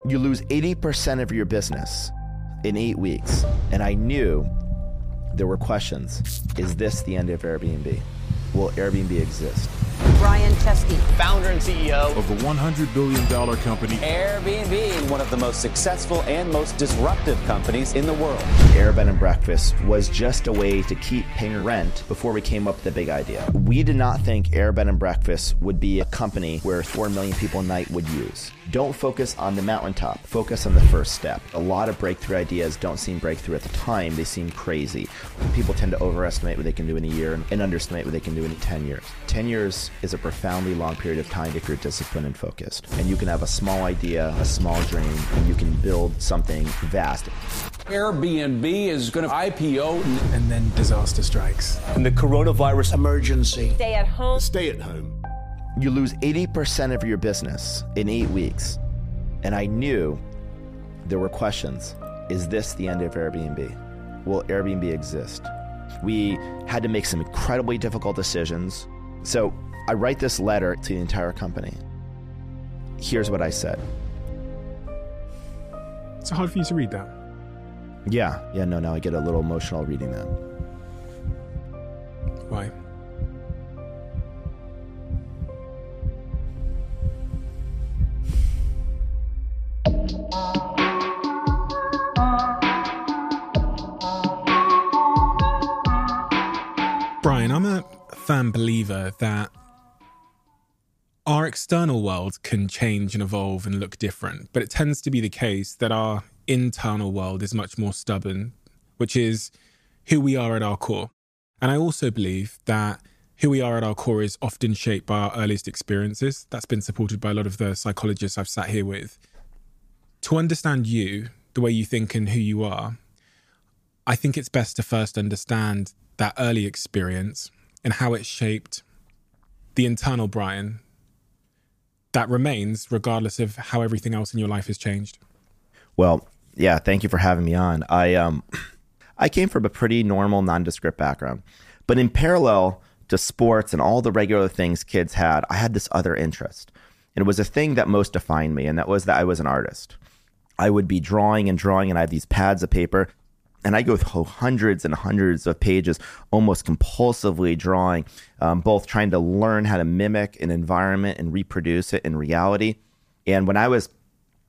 You lose 80% of your business in 8 weeks. And I knew there were questions. Is this the end of Airbnb? Will Airbnb exist? Brian Chesky, founder and CEO of the $100 billion company Airbnb, one of the most successful and most disruptive companies in the world. Air Bed and Breakfast was just a way to keep paying rent before we came up with the big idea. We did not think Air Bed and Breakfast would be a company where 4 million people a night would use. Don't focus on the mountaintop. Focus on the first step. A lot of breakthrough ideas don't seem breakthrough at the time. They seem crazy. People tend to overestimate what they can do in a year and underestimate what they can do in 10 years. 10 years is a profoundly long period of time if you're disciplined and focused. And you can have a small idea, a small dream, and you can build something vast. Airbnb is going to IPO. And then disaster strikes. And the coronavirus emergency. stay at home. Stay at home. You lose 80% of your business in 8 weeks. And I knew there were questions. Is this the end of Airbnb? Will Airbnb exist? We had to make some incredibly difficult decisions. So I write this letter to the entire company. Here's what I said. It's hard for you to read that. No, I get a little emotional reading that. Why? Brian, I'm a firm believer that our external world can change and evolve and look different, but it tends to be the case that our internal world is much more stubborn, which is who we are at our core. And I also believe that who we are at our core is often shaped by our earliest experiences. That's been supported by a lot of the psychologists I've sat here with. To understand you, the way you think and who you are, I think it's best to first understand that early experience and how it shaped the internal Brian that remains regardless of how everything else in your life has changed. Well, yeah, thank you for having me on. I came from a pretty normal, nondescript background, but in parallel to sports and all the regular things kids had, I had this other interest. And it was a thing that most defined me, and that was that I was an artist. I would be drawing, and I had these pads of paper, and I go through hundreds and hundreds of pages, almost compulsively drawing, both trying to learn how to mimic an environment and reproduce it in reality. And when I was,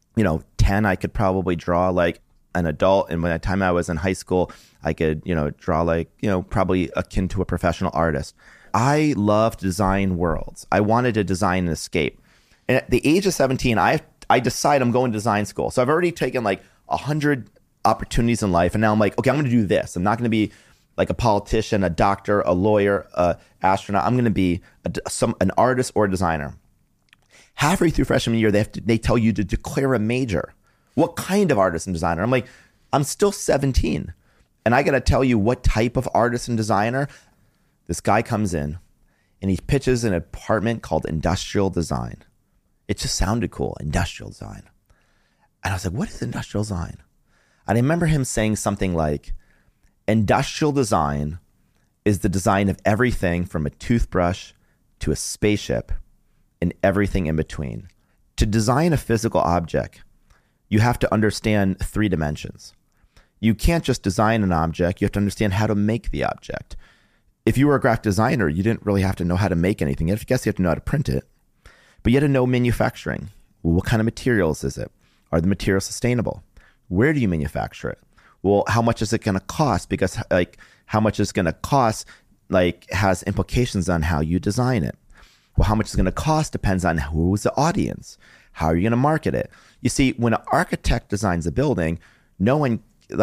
10, I could probably draw like an adult. And by the time I was in high school, I could, draw like, probably akin to a professional artist. I loved to design worlds. I wanted to design an escape. And at the age of 17, I decide I'm going to design school. So I've already taken like 100 opportunities in life. And now I'm like, okay, I'm going to do this. I'm not going to be like a politician, a doctor, a lawyer, a astronaut. I'm going to be an artist or a designer. Halfway through freshman year, they tell you to declare a major. What kind of artist and designer? I'm like, I'm still 17. And I got to tell you what type of artist and designer. This guy comes in and he pitches an apartment called industrial design. It just sounded cool, industrial design. And I was like, what is industrial design? And I remember him saying something like, industrial design is the design of everything from a toothbrush to a spaceship and everything in between. To design a physical object, you have to understand 3 dimensions. You can't just design an object, you have to understand how to make the object. If you were a graphic designer, you didn't really have to know how to make anything. I guess you have to know how to print it. But you had to know manufacturing. Well, what kind of materials is it? Are the materials sustainable? Where do you manufacture it? Well, how much is it going to cost? Because how much it's going to cost has implications on how you design it. Well, how much it's going to cost depends on who's the audience. How are you going to market it? You see, when an architect designs a building, no one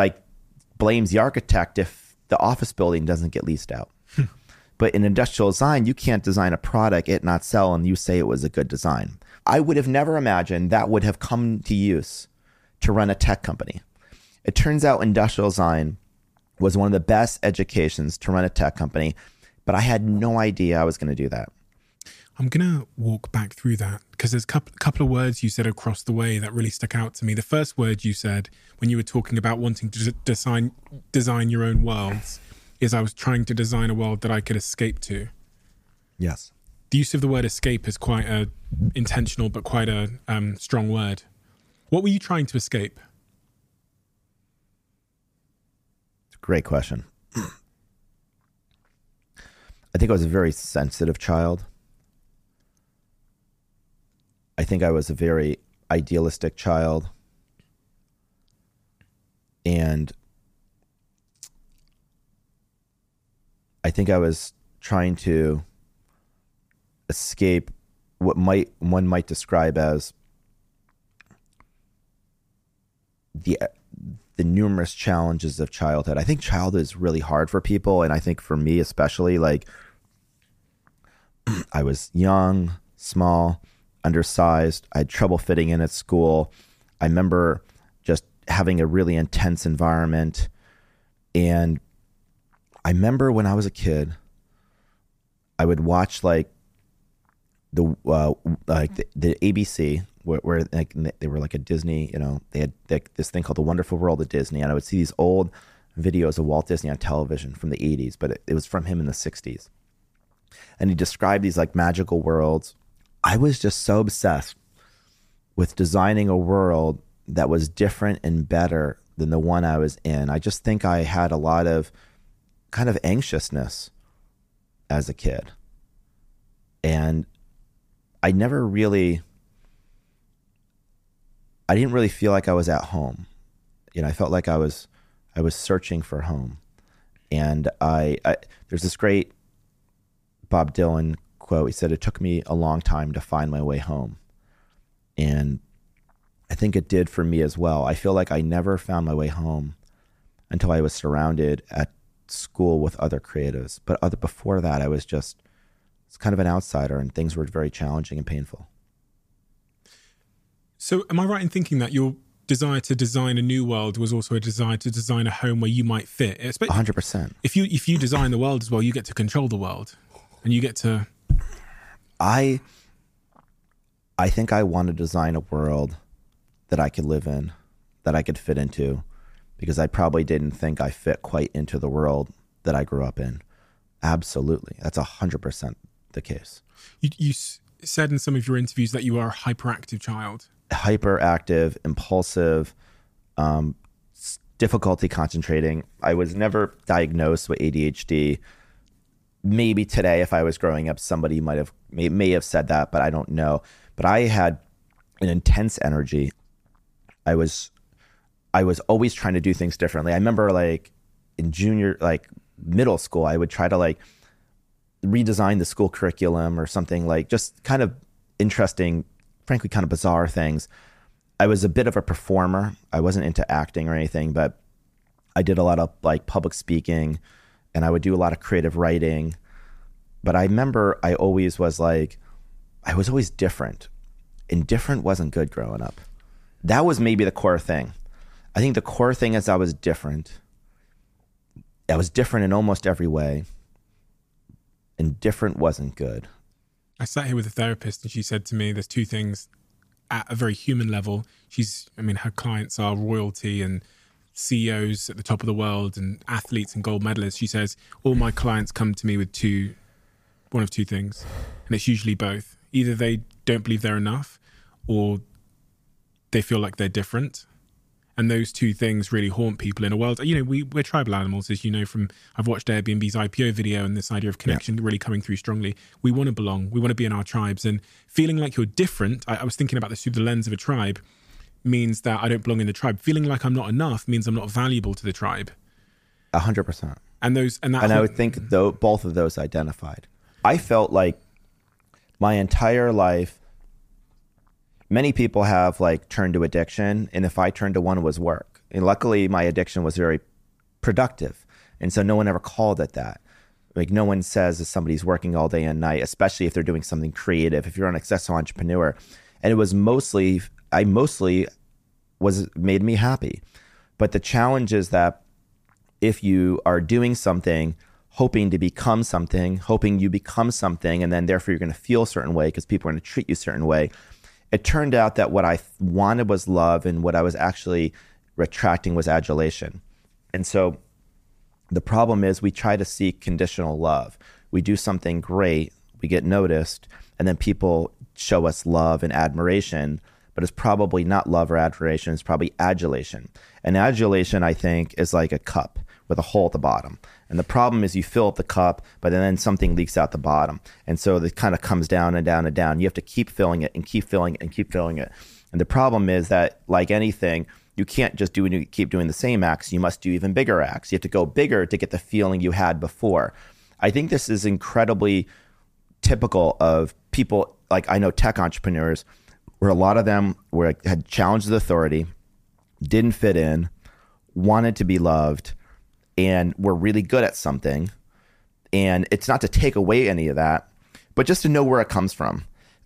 blames the architect if the office building doesn't get leased out. But in industrial design, you can't design a product, it not sell, and you say it was a good design. I would have never imagined that would have come to use to run a tech company. It turns out industrial design was one of the best educations to run a tech company, but I had no idea I was going to do that. I'm going to walk back through that because there's a couple of words you said across the way that really stuck out to me. The first word you said when you were talking about wanting to design your own worlds is I was trying to design a world that I could escape to. Yes. The use of the word escape is quite a intentional but quite a strong word. What were you trying to escape? Great question. I think I was a very sensitive child. I think I was a very idealistic child. And I think I was trying to escape what one might describe as the numerous challenges of childhood. I think childhood is really hard for people, and I think for me especially, like, I was young, small, undersized. I had trouble fitting in at school. I remember just having a really intense environment. And I remember when I was a kid, I would watch like the ABC where like they were like a Disney, you know, they had this thing called The Wonderful World of Disney, and I would see these old videos of Walt Disney on television from the 80s, but it was from him in the 60s. And he described these like magical worlds. I was just so obsessed with designing a world that was different and better than the one I was in. I just think I had a lot of kind of anxiousness as a kid. And I didn't really feel like I was at home. You know, I felt like I was searching for home. And I there's this great Bob Dylan quote. He said, "It took me a long time to find my way home." And I think it did for me as well. I feel like I never found my way home until I was surrounded at school with other creatives. But before that, I was just kind of an outsider, and things were very challenging and painful. So am I right in thinking that your desire to design a new world was also a desire to design a home where you might fit? 100%. If you design the world as well, you get to control the world, and you get to... I think I want to design a world that I could live in, that I could fit into, because I probably didn't think I fit quite into the world that I grew up in. Absolutely. That's 100% the case. You said in some of your interviews that you are a hyperactive child. Hyperactive, impulsive, difficulty concentrating. I was never diagnosed with ADHD. Maybe today, if I was growing up, somebody may have said that, but I don't know. But I had an intense energy. I was always trying to do things differently. I remember like in middle school, I would try to like redesign the school curriculum or something, like just kind of interesting, frankly, kind of bizarre things. I was a bit of a performer. I wasn't into acting or anything, but I did a lot of like public speaking, and I would do a lot of creative writing. But I remember I was always different, and different wasn't good growing up. That was maybe the core thing. I think the core thing is I was different. I was different in almost every way, and different wasn't good. I sat here with a therapist, and she said to me, there's two things at a very human level. Her clients are royalty and CEOs at the top of the world and athletes and gold medalists. She says, all my clients come to me with one of two things, and it's usually both. Either they don't believe they're enough, or they feel like they're different. And those two things really haunt people in a world. You know, we're tribal animals, as you know from, I've watched Airbnb's IPO video, and this idea of connection really coming through strongly. We want to belong. We want to be in our tribes. And feeling like you're different, I was thinking about this through the lens of a tribe, means that I don't belong in the tribe. Feeling like I'm not enough means I'm not valuable to the tribe. 100%. And I would think both of those identified. I felt like my entire life, many people have like turned to addiction, and if I turned to one, it was work. And luckily my addiction was very productive, and so no one ever called it that. Like no one says if somebody's working all day and night, especially if they're doing something creative, if you're an successful entrepreneur. And it was mostly made me happy. But the challenge is that if you are doing something, hoping you become something, and then therefore you're going to feel a certain way because people are going to treat you a certain way, it turned out that what I wanted was love, and what I was actually attracting was adulation. And so the problem is we try to seek conditional love. We do something great, we get noticed, and then people show us love and admiration, but it's probably not love or adoration. It's probably adulation. And adulation, I think, is like a cup with a hole at the bottom. And the problem is you fill up the cup, but then something leaks out the bottom. And so it kind of comes down and down and down. You have to keep filling it and keep filling it and keep filling it. And the problem is that, like anything, you can't just keep doing the same acts. You must do even bigger acts. You have to go bigger to get the feeling you had before. I think this is incredibly typical of people, like I know tech entrepreneurs, where a lot of them had challenged the authority, didn't fit in, wanted to be loved, and were really good at something. And it's not to take away any of that, but just to know where it comes from.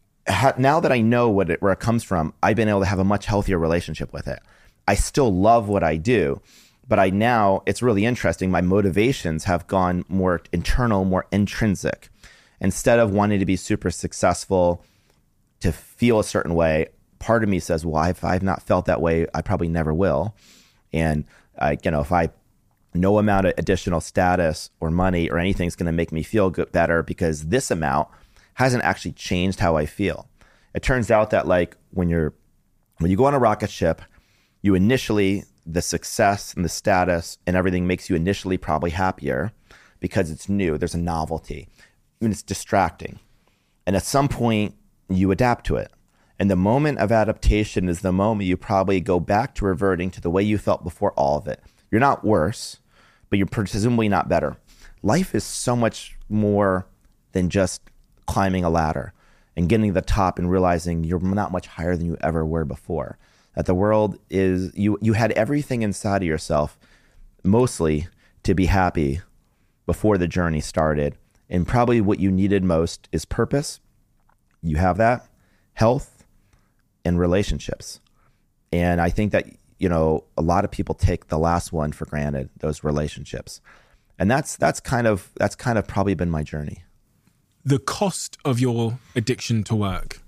Now that I know where it comes from, I've been able to have a much healthier relationship with it. I still love what I do, but it's really interesting. My motivations have gone more internal, more intrinsic. Instead of wanting to be super successful to feel a certain way, part of me says, well, if I've not felt that way, I probably never will. And if no amount of additional status or money or anything is going to make me feel better because this amount hasn't actually changed how I feel. It turns out that like when you go on a rocket ship, you initially, the success and the status and everything makes you initially probably happier because it's new. There's a novelty. And it's distracting. And at some point, you adapt to it. And the moment of adaptation is the moment you probably go back to reverting to the way you felt before all of it. You're not worse, but you're presumably not better. Life is so much more than just climbing a ladder and getting to the top and realizing you're not much higher than you ever were before. That the world is, you had everything inside of yourself, mostly to be happy before the journey started. And probably what you needed most is purpose. You have that, health, and relationships. And I think that, a lot of people take the last one for granted, those relationships. And that's kind of probably been my journey. The cost of your addiction to work.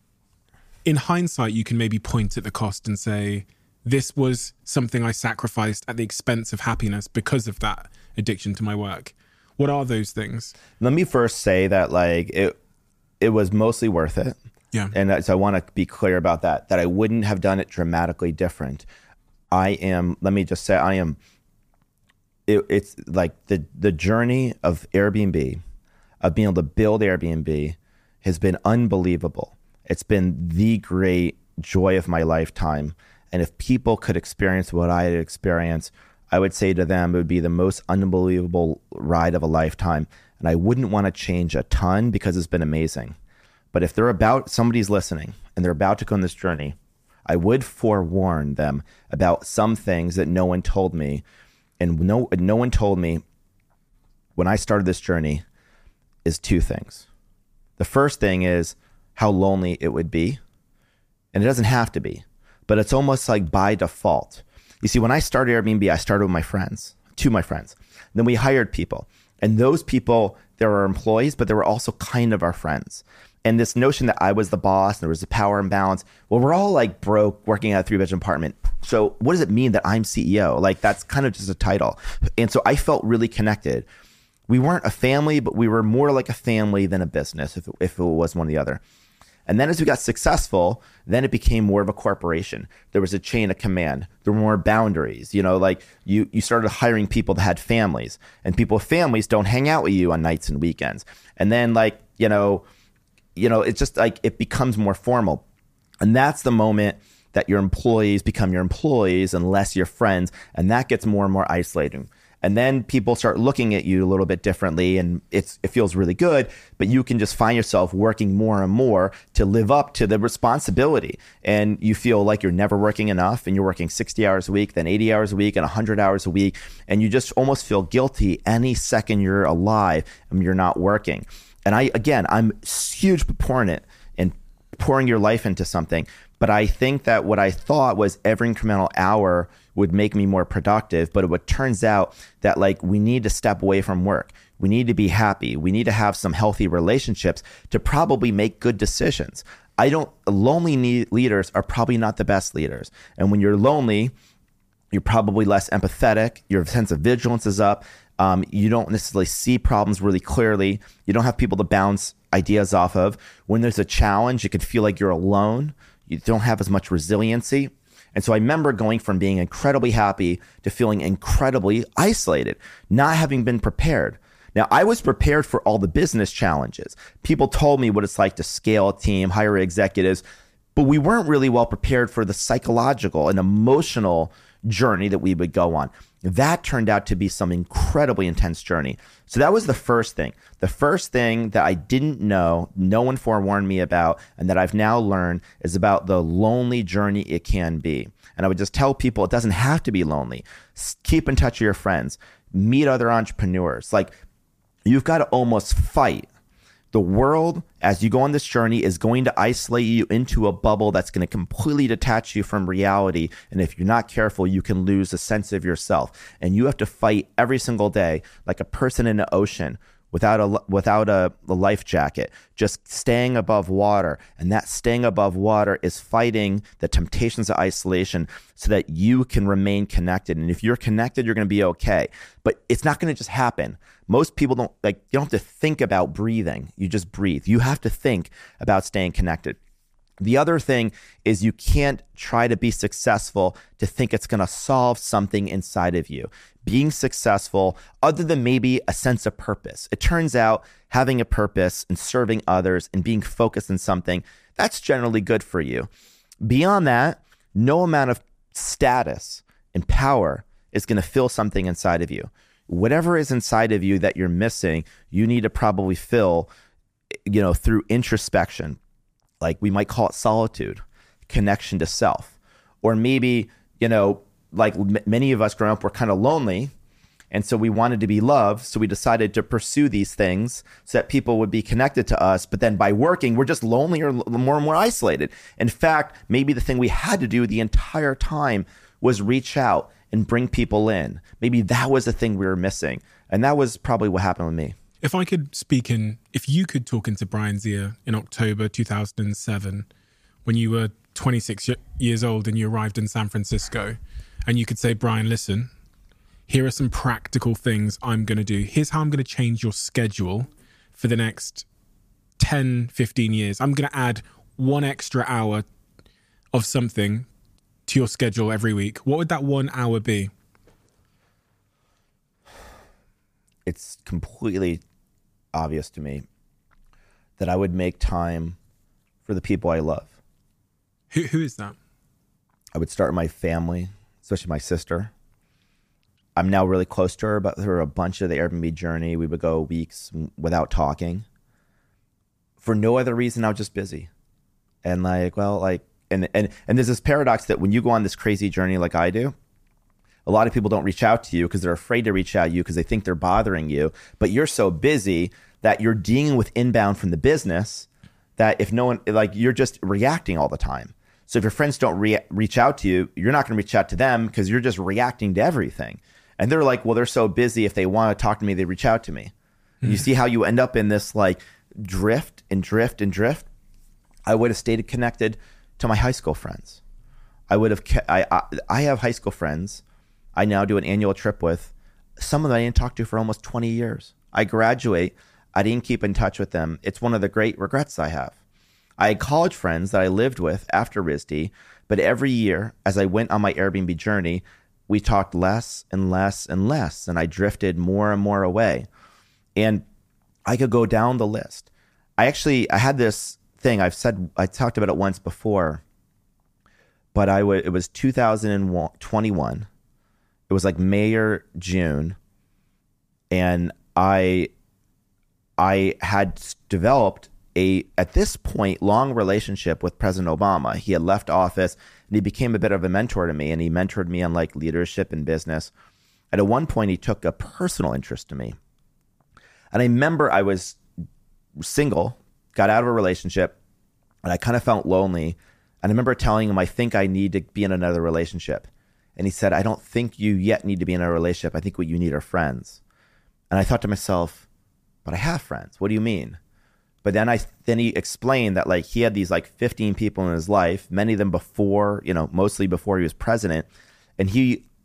In hindsight, you can maybe point at the cost and say, this was something I sacrificed at the expense of happiness because of that addiction to my work. What are those things? Let me first say that it was mostly worth it. Yeah. And so I want to be clear about that I wouldn't have done it dramatically different. It's like the journey of Airbnb, of being able to build Airbnb has been unbelievable. It's been the great joy of my lifetime. And if people could experience what I had experienced, I would say to them, it would be the most unbelievable ride of a lifetime. And I wouldn't want to change a ton because it's been amazing. But if somebody's listening and they're about to go on this journey, I would forewarn them about some things that no one told me. And no one told me when I started this journey is two things. The first thing is how lonely it would be. And it doesn't have to be, but it's almost like by default. You see, when I started Airbnb, I started with my friends. Then we hired people. And those people, they were employees, but they were also kind of our friends. And this notion that I was the boss and there was a power imbalance, well, we're all like broke working at a 3-bedroom apartment. So what does it mean that I'm CEO? Like that's kind of just a title. And so I felt really connected. We weren't a family, but we were more like a family than a business if it was one or the other. And then as we got successful, then it became more of a corporation. There was a chain of command. There were more boundaries. Like you started hiring people that had families, and people with families don't hang out with you on nights and weekends. And then it's just like it becomes more formal. And that's the moment that your employees become your employees and less your friends. And that gets more and more isolating. And then people start looking at you a little bit differently, and it feels really good, but you can just find yourself working more and more to live up to the responsibility. And you feel like you're never working enough, and you're working 60 hours a week, then 80 hours a week, and 100 hours a week. And you just almost feel guilty any second you're alive and you're not working. And I'm a huge proponent in pouring your life into something. But I think that what I thought was every incremental hour would make me more productive. But it turns out that we need to step away from work. We need to be happy. We need to have some healthy relationships to probably make good decisions. Lonely leaders are probably not the best leaders. And when you're lonely, you're probably less empathetic. Your sense of vigilance is up. You don't necessarily see problems really clearly. You don't have people to bounce ideas off of. When there's a challenge, it can feel like you're alone. You don't have as much resiliency. And so I remember going from being incredibly happy to feeling incredibly isolated, not having been prepared. Now, I was prepared for all the business challenges. People told me what it's like to scale a team, hire executives, but we weren't really well prepared for the psychological and emotional journey that we would go on. That turned out to be some incredibly intense journey. So that was the first thing. The first thing that I didn't know, no one forewarned me about, and that I've now learned is about the lonely journey it can be. And I would just tell people it doesn't have to be lonely. Keep in touch with your friends. Meet other entrepreneurs. Like, you've got to almost fight. The world, as you go on this journey, is going to isolate you into a bubble that's going to completely detach you from reality. And if you're not careful, you can lose a sense of yourself. And you have to fight every single day like a person in the ocean without a life jacket, just staying above water. And that staying above water is fighting the temptations of isolation so that you can remain connected. And if you're connected, you're going to be okay. But it's not going to just happen. Most people you don't have to think about breathing. You just breathe. You have to think about staying connected. The other thing is you can't try to be successful to think it's going to solve something inside of you. Being successful, other than maybe a sense of purpose. It turns out having a purpose and serving others and being focused on something, that's generally good for you. Beyond that, no amount of status and power is going to fill something inside of you. Whatever is inside of you that you're missing, you need to probably fill, through introspection. Like we might call it solitude, connection to self. Or maybe, many of us growing up were kind of lonely. And so we wanted to be loved. So we decided to pursue these things so that people would be connected to us. But then by working, we're just lonelier, more and more isolated. In fact, maybe the thing we had to do the entire time was reach out and bring people in. Maybe that was the thing we were missing. And that was probably what happened with me. If you could talk into Brian's ear in October 2007, when you were 26 years old and you arrived in San Francisco, and you could say, Brian, listen, here are some practical things I'm going to do. Here's how I'm going to change your schedule for the next 10, 15 years. I'm going to add 1 extra hour of something to your schedule every week. What would that 1 hour be? It's completely obvious to me that I would make time for the people I love. Who is that? I would start with my family, especially my sister. I'm now really close to her, but through a bunch of the Airbnb journey, we would go weeks without talking. For no other reason, I was just busy. And and there's this paradox that when you go on this crazy journey like I do, a lot of people don't reach out to you because they're afraid to reach out to you because they think they're bothering you. But you're so busy that you're dealing with inbound from the business that if no one, you're just reacting all the time. So if your friends don't reach out to you, you're not going to reach out to them because you're just reacting to everything. And they're like, well, they're so busy. If they want to talk to me, they reach out to me. You see how you end up in this drift and drift and drift? I would have stayed connected to my high school friends. I have high school friends I now do an annual trip with. Some of them I didn't talk to for almost 20 years. I graduate, I didn't keep in touch with them. It's one of the great regrets I have. I had college friends that I lived with after RISD, but every year as I went on my Airbnb journey, we talked less and less and less, and I drifted more and more away. And I could go down the list. I had this thing I talked about it once before, but it was 2021. It was like May or June, and I had developed at this point, long relationship with President Obama. He had left office, and he became a bit of a mentor to me, and he mentored me on leadership and business. And at one point, he took a personal interest in me. And I remember I was single, got out of a relationship, and I kind of felt lonely. And I remember telling him, I think I need to be in another relationship. And he said, I don't think you yet need to be in a relationship. I think what you need are friends. And I thought to myself, but I have friends. What do you mean? But then he explained that he had these 15 people in his life, many of them before, mostly before he was president. And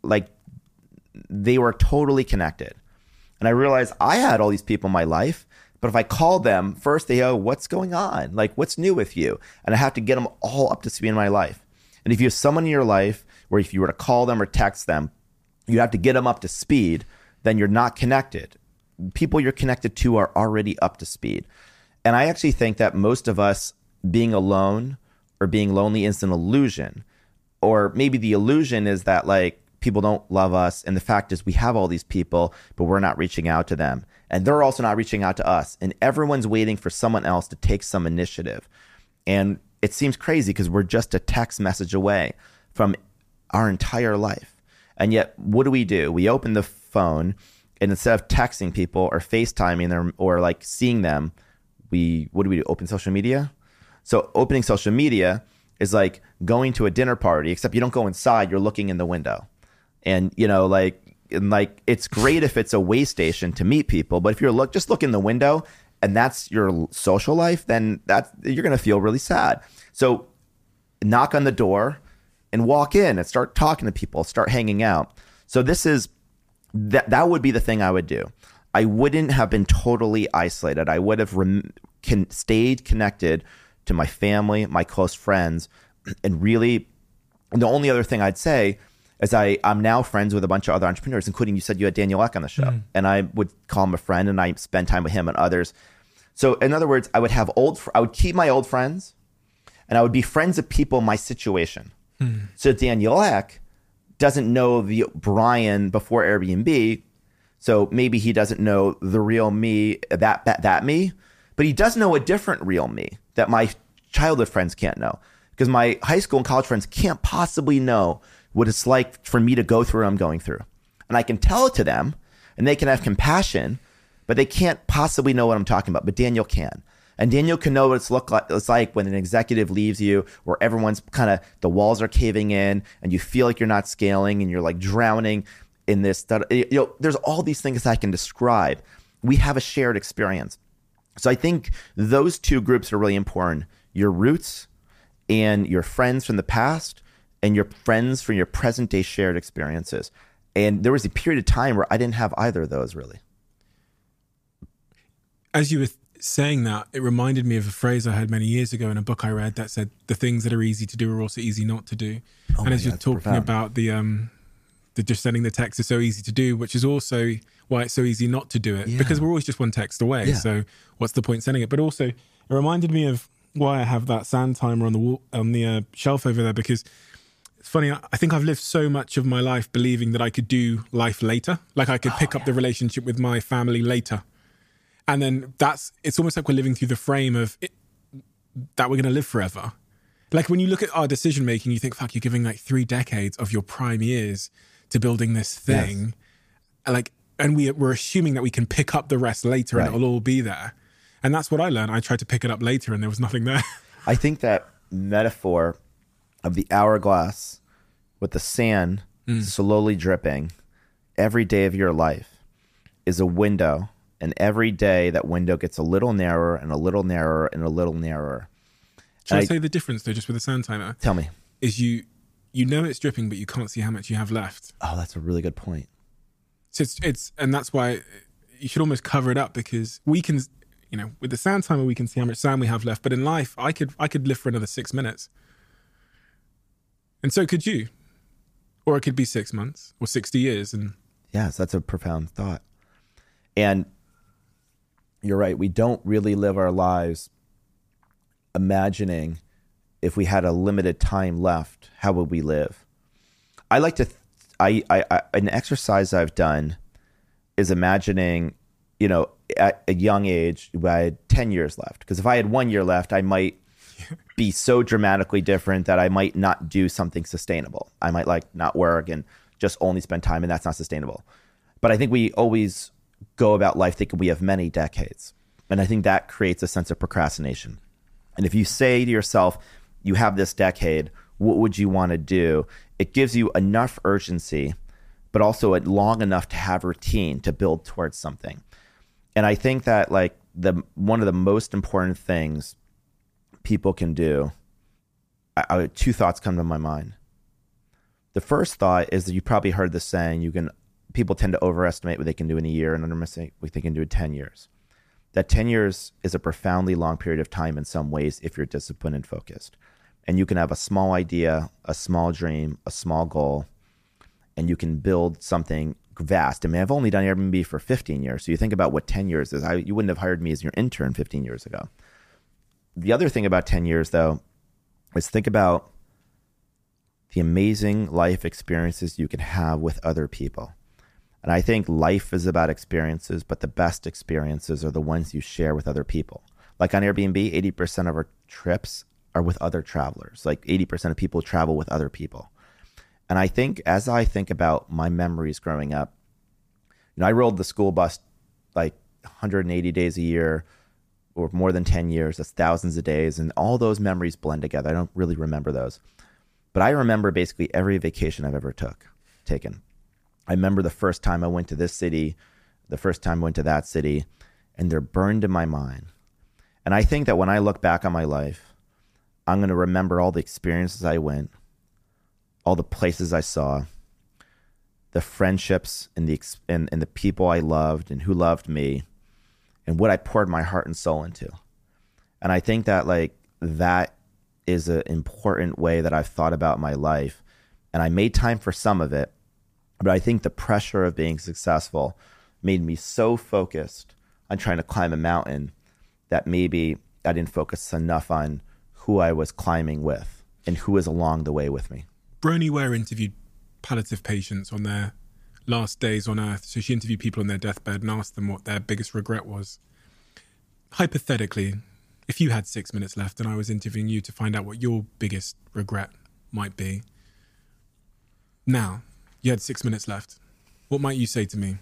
they were totally connected. And I realized I had all these people in my life, But if I call them first, they go, what's going on? Like, what's new with you? And I have to get them all up to speed in my life. And if you have someone in your life where if you were to call them or text them, you have to get them up to speed, then you're not connected. People you're connected to are already up to speed. And I actually think that most of us being alone or being lonely is an illusion. Or maybe the illusion is that like people don't love us. And the fact is we have all these people, but we're not reaching out to them. And they're also not reaching out to us. And everyone's waiting for someone else to take some initiative. And it seems crazy because we're just a text message away from our entire life. And yet, what do? We open the phone, and instead of texting people or FaceTiming them or like seeing them, what do? Open social media? So opening social media is like going to a dinner party, except you don't go inside, you're looking in the window. And, it's great if it's a way station to meet people, but if you're just look in the window and that's your social life, then you're going to feel really sad. So knock on the door and walk in and start talking to people, start hanging out. So that would be the thing I would do. I wouldn't have been totally isolated. I would have stayed connected to my family, my close friends, and really the only other thing I'd say is I'm now friends with a bunch of other entrepreneurs, including you said you had Daniel Ek on the show. And I would call him a friend and I spend time with him and others. So in other words, I would keep my old friends and I would be friends with people in my situation. So Daniel Ek doesn't know the Brian before Airbnb. So maybe he doesn't know the real me, that me, but he does know a different real me that my childhood friends can't know. Because my high school and college friends can't possibly know what it's like for me to go through what I'm going through. And I can tell it to them and they can have compassion, but they can't possibly know what I'm talking about. But Daniel can. And Daniel can know what it's like when an executive leaves you, where everyone's the walls are caving in and you feel like you're not scaling and you're like drowning in this. There's all these things I can describe. We have a shared experience. So I think those two groups are really important. Your roots and your friends from the past and your friends from your present day shared experiences. And there was a period of time where I didn't have either of those really. As you were saying that, it reminded me of a phrase I heard many years ago in a book I read that said, the things that are easy to do are also easy not to do. And as you're talking about the just sending the text is so easy to do, which is also why it's so easy not to do it, because we're always just one text away. So what's the point sending it? But also it reminded me of why I have that sand timer on the wall, on the shelf over there, because it's funny. I think I've lived so much of my life believing that I could do life later. Like I could pick up the relationship with my family later. And then it's almost like we're living through the frame of that we're going to live forever. Like when you look at our decision making, you think, fuck, you're giving like 3 decades of your prime years to building this thing. Yes. And we're assuming that we can pick up the rest later and it'll all be there. And that's what I learned. I tried to pick it up later and there was nothing there. I think that metaphor of the hourglass with the sand slowly dripping every day of your life is a window. And every day that window gets a little narrower and a little narrower and a little narrower. Should I say the difference though, just with the sand timer? Tell me. Is you know it's dripping, but you can't see how much you have left. Oh, that's a really good point. So and that's why you should almost cover it up, because we can, with the sand timer, we can see how much sand we have left. But in life, I could live for another 6 minutes. And so could you. Or it could be 6 months or 60 years. And yes, that's a profound thought. And you're right. We don't really live our lives imagining if we had a limited time left, how would we live? I like to, an exercise I've done is imagining, at a young age, I had 10 years left. Because if I had 1 year left, I might be so dramatically different that I might not do something sustainable. I might not work and just only spend time, and that's not sustainable. But I think we always go about life thinking we have many decades. And I think that creates a sense of procrastination. And if you say to yourself, you have this decade, what would you want to do? It gives you enough urgency, but also long enough to have routine to build towards something. And I think that one of the most important things people can do, 2 thoughts come to my mind. The first thought is that you probably heard this saying, people tend to overestimate what they can do in a year and underestimate what they can do in 10 years. that 10 years is a profoundly long period of time in some ways if you're disciplined and focused. And you can have a small idea, a small dream, a small goal, and you can build something vast. I mean, I've only done Airbnb for 15 years. So you think about what 10 years is. You wouldn't have hired me as your intern 15 years ago. The other thing about 10 years, though, is think about the amazing life experiences you can have with other people. And I think life is about experiences, but the best experiences are the ones you share with other people. Like on Airbnb, 80% of our trips are with other travelers. Like 80% of people travel with other people. And I think as I think about my memories growing up, I rode the school bus like 180 days a year or more than 10 years. That's thousands of days. And all those memories blend together. I don't really remember those. But I remember basically every vacation I've ever taken. I remember the first time I went to this city, the first time I went to that city, and they're burned in my mind. And I think that when I look back on my life, I'm going to remember all the experiences I went, all the places I saw, the friendships and the people I loved and who loved me, and what I poured my heart and soul into. And I think that that is an important way that I've thought about my life. And I made time for some of it, but I think the pressure of being successful made me so focused on trying to climb a mountain that maybe I didn't focus enough on who I was climbing with and who was along the way with me. Bronnie Ware interviewed palliative patients on their last days on Earth. So she interviewed people on their deathbed and asked them what their biggest regret was. Hypothetically, if you had 6 minutes left and I was interviewing you to find out what your biggest regret might be, now, you had 6 minutes left. What might you say to me?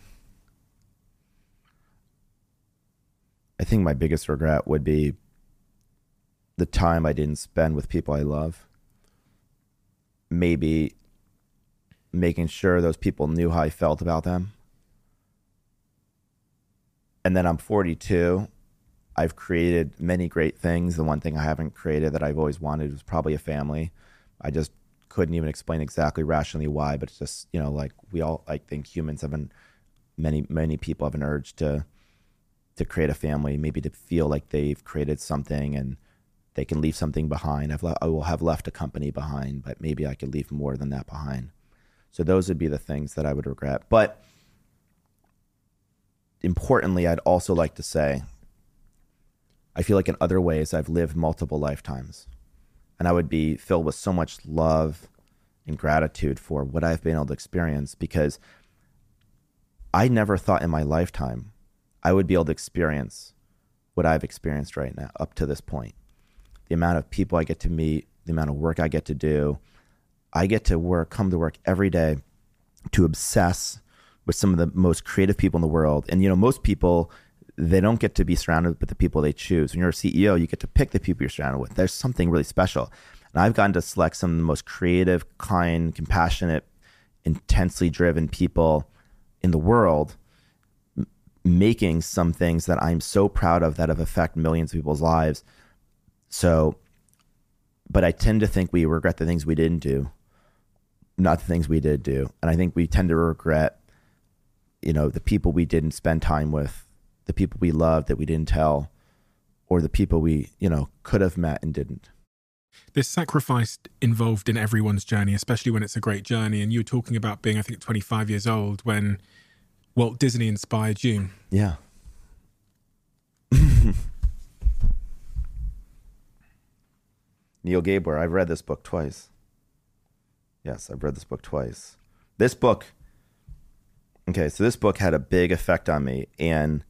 I think my biggest regret would be the time I didn't spend with people I love. Maybe making sure those people knew how I felt about them. And then I'm 42. I've created many great things. The one thing I haven't created that I've always wanted was probably a family. I just couldn't even explain exactly rationally why, but it's just, we all, I think humans have many people have an urge to create a family, maybe to feel like they've created something and they can leave something behind. I will have left a company behind, but maybe I could leave more than that behind. So those would be the things that I would regret. But importantly, I'd also like to say, I feel like in other ways I've lived multiple lifetimes, and I would be filled with so much love and gratitude for what I've been able to experience, because I never thought in my lifetime I would be able to experience what I've experienced right now up to this point. The amount of people I get to meet, the amount of work I get to do. I get to come to work every day to obsess with some of the most creative people in the world. And, most people, they don't get to be surrounded with the people they choose. When you're a CEO, you get to pick the people you're surrounded with. There's something really special. And I've gotten to select some of the most creative, kind, compassionate, intensely driven people in the world, making some things that I'm so proud of that have affected millions of people's lives. So, but I tend to think we regret the things we didn't do, not the things we did do. And I think we tend to regret, the people we didn't spend time with, the people we loved that we didn't tell, or the people we, could have met and didn't. There's sacrifice involved in everyone's journey, especially when it's a great journey. And you were talking about being, I think, 25 years old when Walt Disney inspired you. Yeah. Neil Gabler, I've read this book twice. Yes, I've read this book twice. This book had a big effect on me. And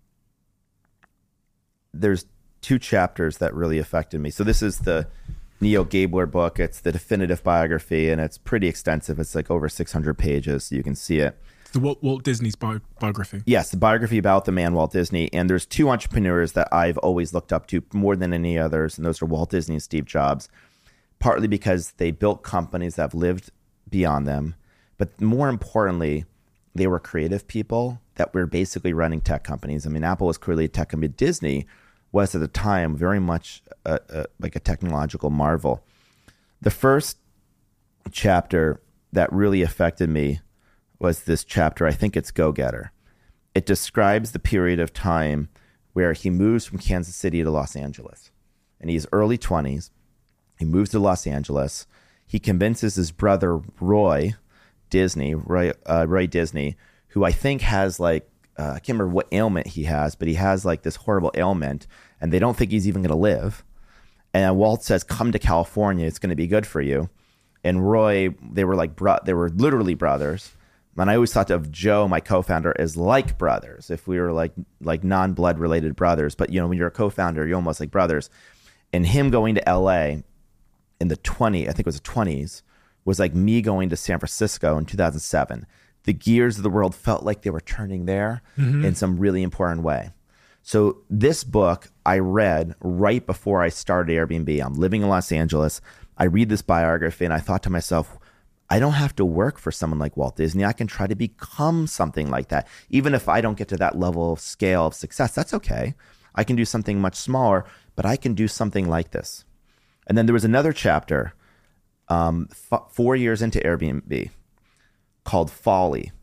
there's 2 chapters that really affected me. So this is the Neil Gabler book. It's the definitive biography, and it's pretty extensive. It's like over 600 pages. So you can see it. The Walt Disney's biography. Yes, the biography about the man Walt Disney. And there's 2 entrepreneurs that I've always looked up to more than any others, and those are Walt Disney and Steve Jobs, partly because they built companies that have lived beyond them. But more importantly, they were creative people that were basically running tech companies. I mean, Apple was clearly a tech company. Disney was at the time very much like a technological marvel. The first chapter that really affected me was this chapter, I think it's Go Getter. It describes the period of time where he moves from Kansas City to Los Angeles. And he's early 20s. He moves to Los Angeles. He convinces his brother Roy Disney, who I think has like, I can't remember what ailment he has, but he has like this horrible ailment, and they don't think he's even going to live. And Walt says, come to California. It's going to be good for you. And Roy, they were literally brothers. And I always thought of Joe, my co-founder, as like brothers. If we were like non-blood related brothers, but when you're a co-founder, you're almost like brothers. And him going to LA in the 20s, was like me going to San Francisco in 2007. The gears of the world felt like they were turning there in some really important way. So this book I read right before I started Airbnb. I'm living in Los Angeles. I read this biography and I thought to myself, I don't have to work for someone like Walt Disney. I can try to become something like that. Even if I don't get to that level of scale of success, that's okay. I can do something much smaller, but I can do something like this. And then there was another chapter 4 years into Airbnb called Folly.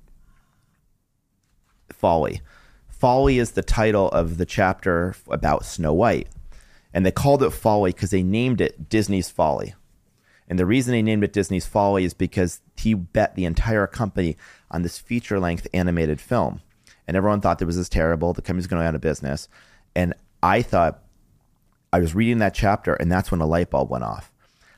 Folly is the title of the chapter about Snow White. And they called it Folly because they named it Disney's Folly. And the reason they named it Disney's Folly is because he bet the entire company on this feature-length animated film. And everyone thought that was this terrible. The company's going to go out of business. And I thought, I was reading that chapter, and that's when a light bulb went off.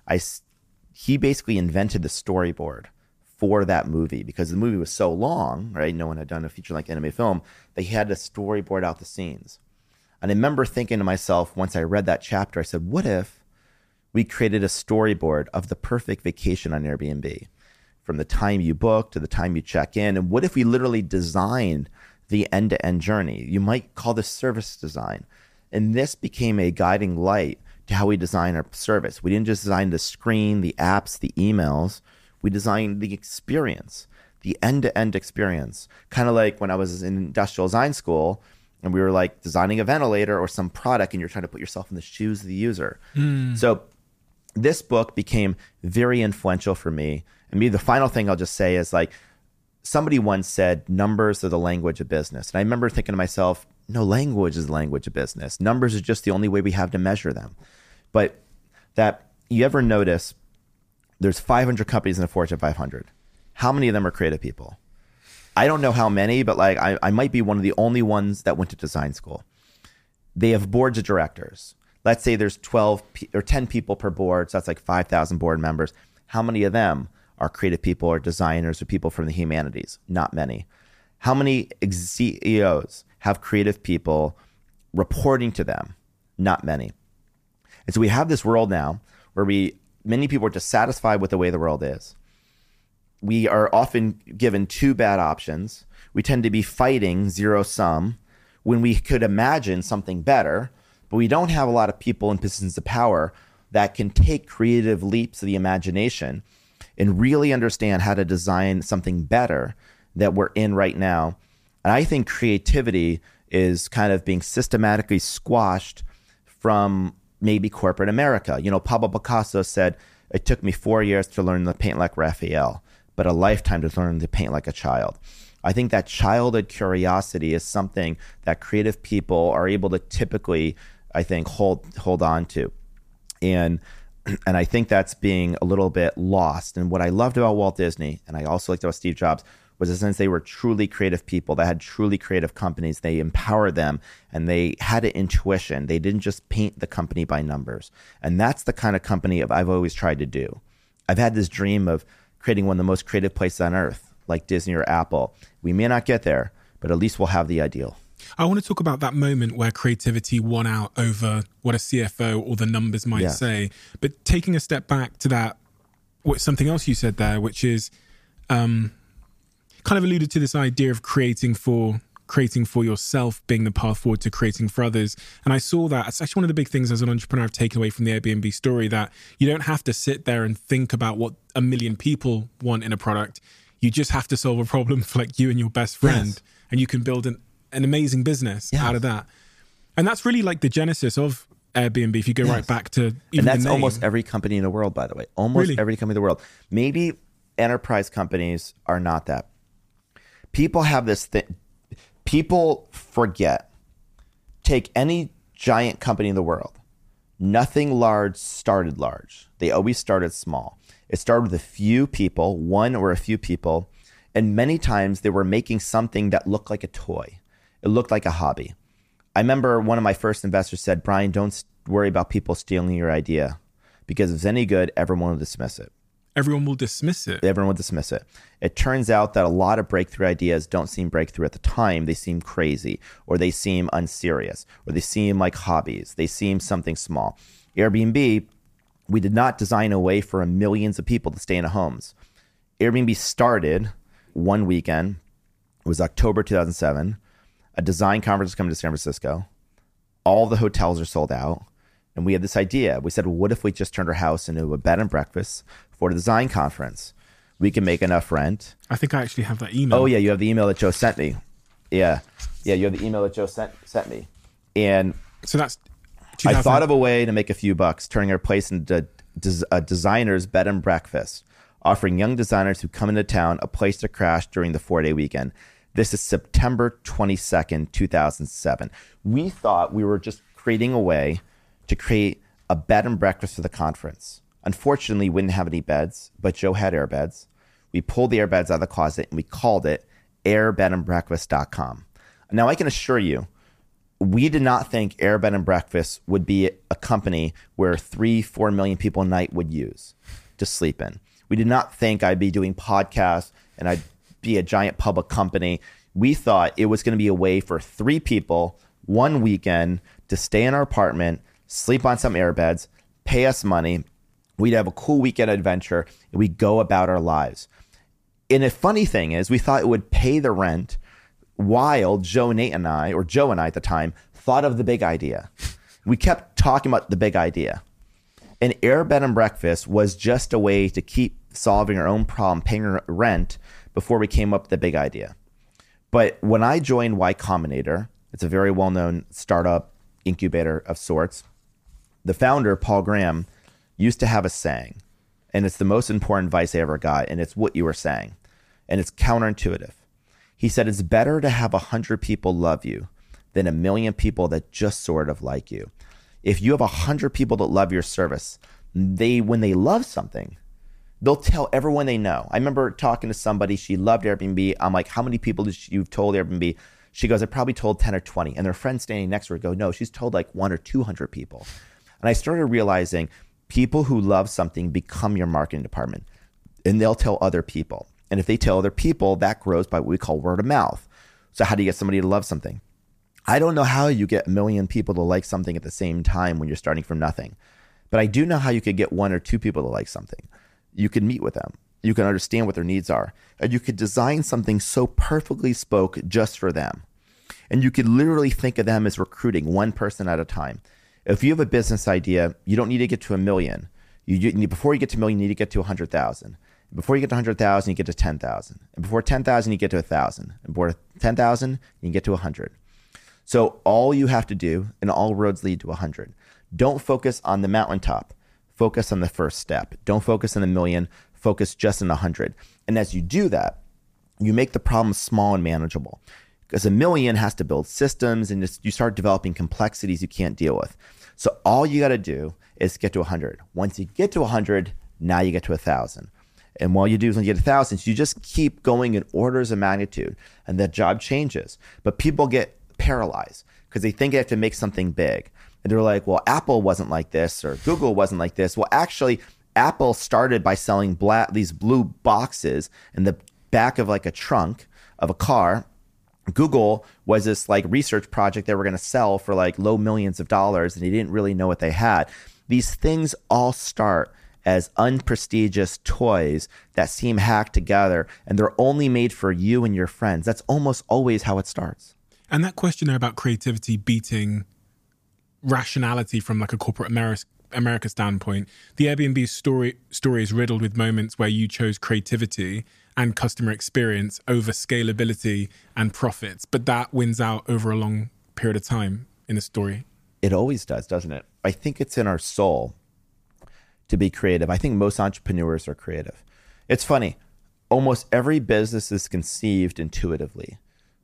He basically invented the storyboard for that movie because the movie was so long, right? No one had done a feature-length animated film. They had to storyboard out the scenes. And I remember thinking to myself, once I read that chapter, I said, what if we created a storyboard of the perfect vacation on Airbnb, from the time you book to the time you check in? And what if we literally designed the end-to-end journey? You might call this service design. And this became a guiding light to how we design our service. We didn't just design the screen, the apps, the emails. We designed the experience, the end-to-end experience. Kind of like when I was in industrial design school and we were like designing a ventilator or some product and you're trying to put yourself in the shoes of the user. So this book became very influential for me. And maybe the final thing I'll just say is like, somebody once said, numbers are the language of business. And I remember thinking to myself, no, language is the language of business. Numbers is just the only way we have to measure them. But that you ever notice there's 500 companies in the Fortune 500. How many of them are creative people? I don't know how many, but like I might be one of the only ones that went to design school. They have boards of directors. Let's say there's 12 or 10 people per board. So that's like 5,000 board members. How many of them are creative people or designers or people from the humanities? Not many. How many CEOs have creative people reporting to them? Not many. And so we have this world now where many people are dissatisfied with the way the world is. We are often given two bad options. We tend to be fighting zero sum when we could imagine something better, but we don't have a lot of people in positions of power that can take creative leaps of the imagination and really understand how to design something better that we're in right now. And I think creativity is kind of being systematically squashed from maybe corporate America. Pablo Picasso said, it took me 4 years to learn to paint like Raphael, but a lifetime to learn to paint like a child. I think that childhood curiosity is something that creative people are able to typically, I think, hold on to. And I think that's being a little bit lost. And what I loved about Walt Disney, and I also liked about Steve Jobs, was that since they were truly creative people that had truly creative companies, they empowered them and they had an intuition. They didn't just paint the company by numbers. And that's the kind of company I've always tried to do. I've had this dream of creating one of the most creative places on earth, like Disney or Apple. We may not get there, but at least we'll have the ideal. I want to talk about that moment where creativity won out over what a CFO or the numbers might say. But taking a step back to that, something else you said there, which is kind of alluded to this idea of creating for yourself being the path forward to creating for others. And I saw that. It's actually one of the big things as an entrepreneur I've taken away from the Airbnb story, that you don't have to sit there and think about what a million people want in a product. You just have to solve a problem for like you and your best friend, and you can build an amazing business out of that. And that's really like the genesis of Airbnb, if you go right back to even and that's the name. Almost every company in the world, by the way. Almost every company in the world. Maybe enterprise companies are not that. People have this thing. People forget take any giant company in the world. Nothing large started large. They always started small. It started with a few people, one or a few people, and many times they were making something that looked like a toy. It looked like a hobby. I remember one of my first investors said, Brian, don't worry about people stealing your idea, because if it's any good, everyone will dismiss it. Everyone will dismiss it. Everyone will dismiss it. It turns out that a lot of breakthrough ideas don't seem breakthrough at the time. They seem crazy, or they seem unserious, or they seem like hobbies. They seem something small. Airbnb, we did not design a way for millions of people to stay in homes. Airbnb started one weekend. It was October 2007. A design conference was coming to San Francisco. All the hotels are sold out. And we had this idea. We said, well, what if we just turned our house into a bed and breakfast for the design conference? We can make enough rent. I think I actually have that email. Oh, yeah, you have the email that Joe sent me. Yeah, you have the email that Joe sent me. And so that's... I thought of a way to make a few bucks, turning our place into a designer's bed and breakfast, offering young designers who come into town a place to crash during the 4-day weekend. This is September 22nd, 2007. We thought we were just creating a way to create a bed and breakfast for the conference. Unfortunately, we didn't have any beds, but Joe had air beds. We pulled the air beds out of the closet and we called it airbedandbreakfast.com. Now, I can assure you, we did not think Air Bed and Breakfast would be a company where 3-4 million people a night would use to sleep in. We did not think I'd be doing podcasts and I'd be a giant public company. We thought it was going to be a way for 3 people one weekend to stay in our apartment, sleep on some air beds, pay us money. We'd have a cool weekend adventure and we'd go about our lives. And the funny thing is, we thought it would pay the rent while Joe and I at the time, thought of the big idea. We kept talking about the big idea. And Air Bed and Breakfast was just a way to keep solving our own problem, paying our rent, before we came up with the big idea. But when I joined Y Combinator, it's a very well-known startup incubator of sorts, the founder, Paul Graham, used to have a saying, and it's the most important advice I ever got, and it's what you were saying, and it's counterintuitive. He said, it's better to have 100 people love you than 1 million people that just sort of like you. If you have 100 people that love your service, when they love something, they'll tell everyone they know. I remember talking to somebody, she loved Airbnb. I'm like, how many people did you've told Airbnb? She goes, I probably told 10 or 20. And their friends standing next to her go, no, she's told like 100 or 200 people. And I started realizing people who love something become your marketing department, and they'll tell other people. And if they tell other people, that grows by what we call word of mouth. So how do you get somebody to love something? I don't know how you get 1 million people to like something at the same time when you're starting from nothing. But I do know how you could get 1 or 2 people to like something. You can meet with them. You can understand what their needs are. And you could design something so perfectly spoke just for them. And you could literally think of them as recruiting one person at a time. If you have a business idea, you don't need to get to 1 million. Before you get to 1 million, you need to get to 100,000. Before you get to 100,000, you get to 10,000. And before 10,000, you get to 1,000. And before 10,000, you can get to 100. So all you have to do, and all roads lead to 100. Don't focus on the mountaintop. Focus on the first step. Don't focus on 1 million. Focus just on 100. And as you do that, you make the problem small and manageable. Because 1 million has to build systems, and you start developing complexities you can't deal with. So all you got to do is get to 100. Once you get to 100, now you get to 1,000. And what you do is when you get 1,000, you just keep going in orders of magnitude, and that job changes. But people get paralyzed because they think they have to make something big. And they're like, well, Apple wasn't like this, or Google wasn't like this. Well, actually, Apple started by selling these blue boxes in the back of like a trunk of a car. Google was this like research project they were going to sell for like low millions of dollars, and they didn't really know what they had. These things all start as unprestigious toys that seem hacked together, and they're only made for you and your friends. That's almost always how it starts. And that question there about creativity beating rationality from like a corporate America standpoint, the Airbnb story is riddled with moments where you chose creativity and customer experience over scalability and profits, but that wins out over a long period of time in the story. It always does, doesn't it? I think it's in our soul to be creative. I think most entrepreneurs are creative. It's funny. Almost every business is conceived intuitively,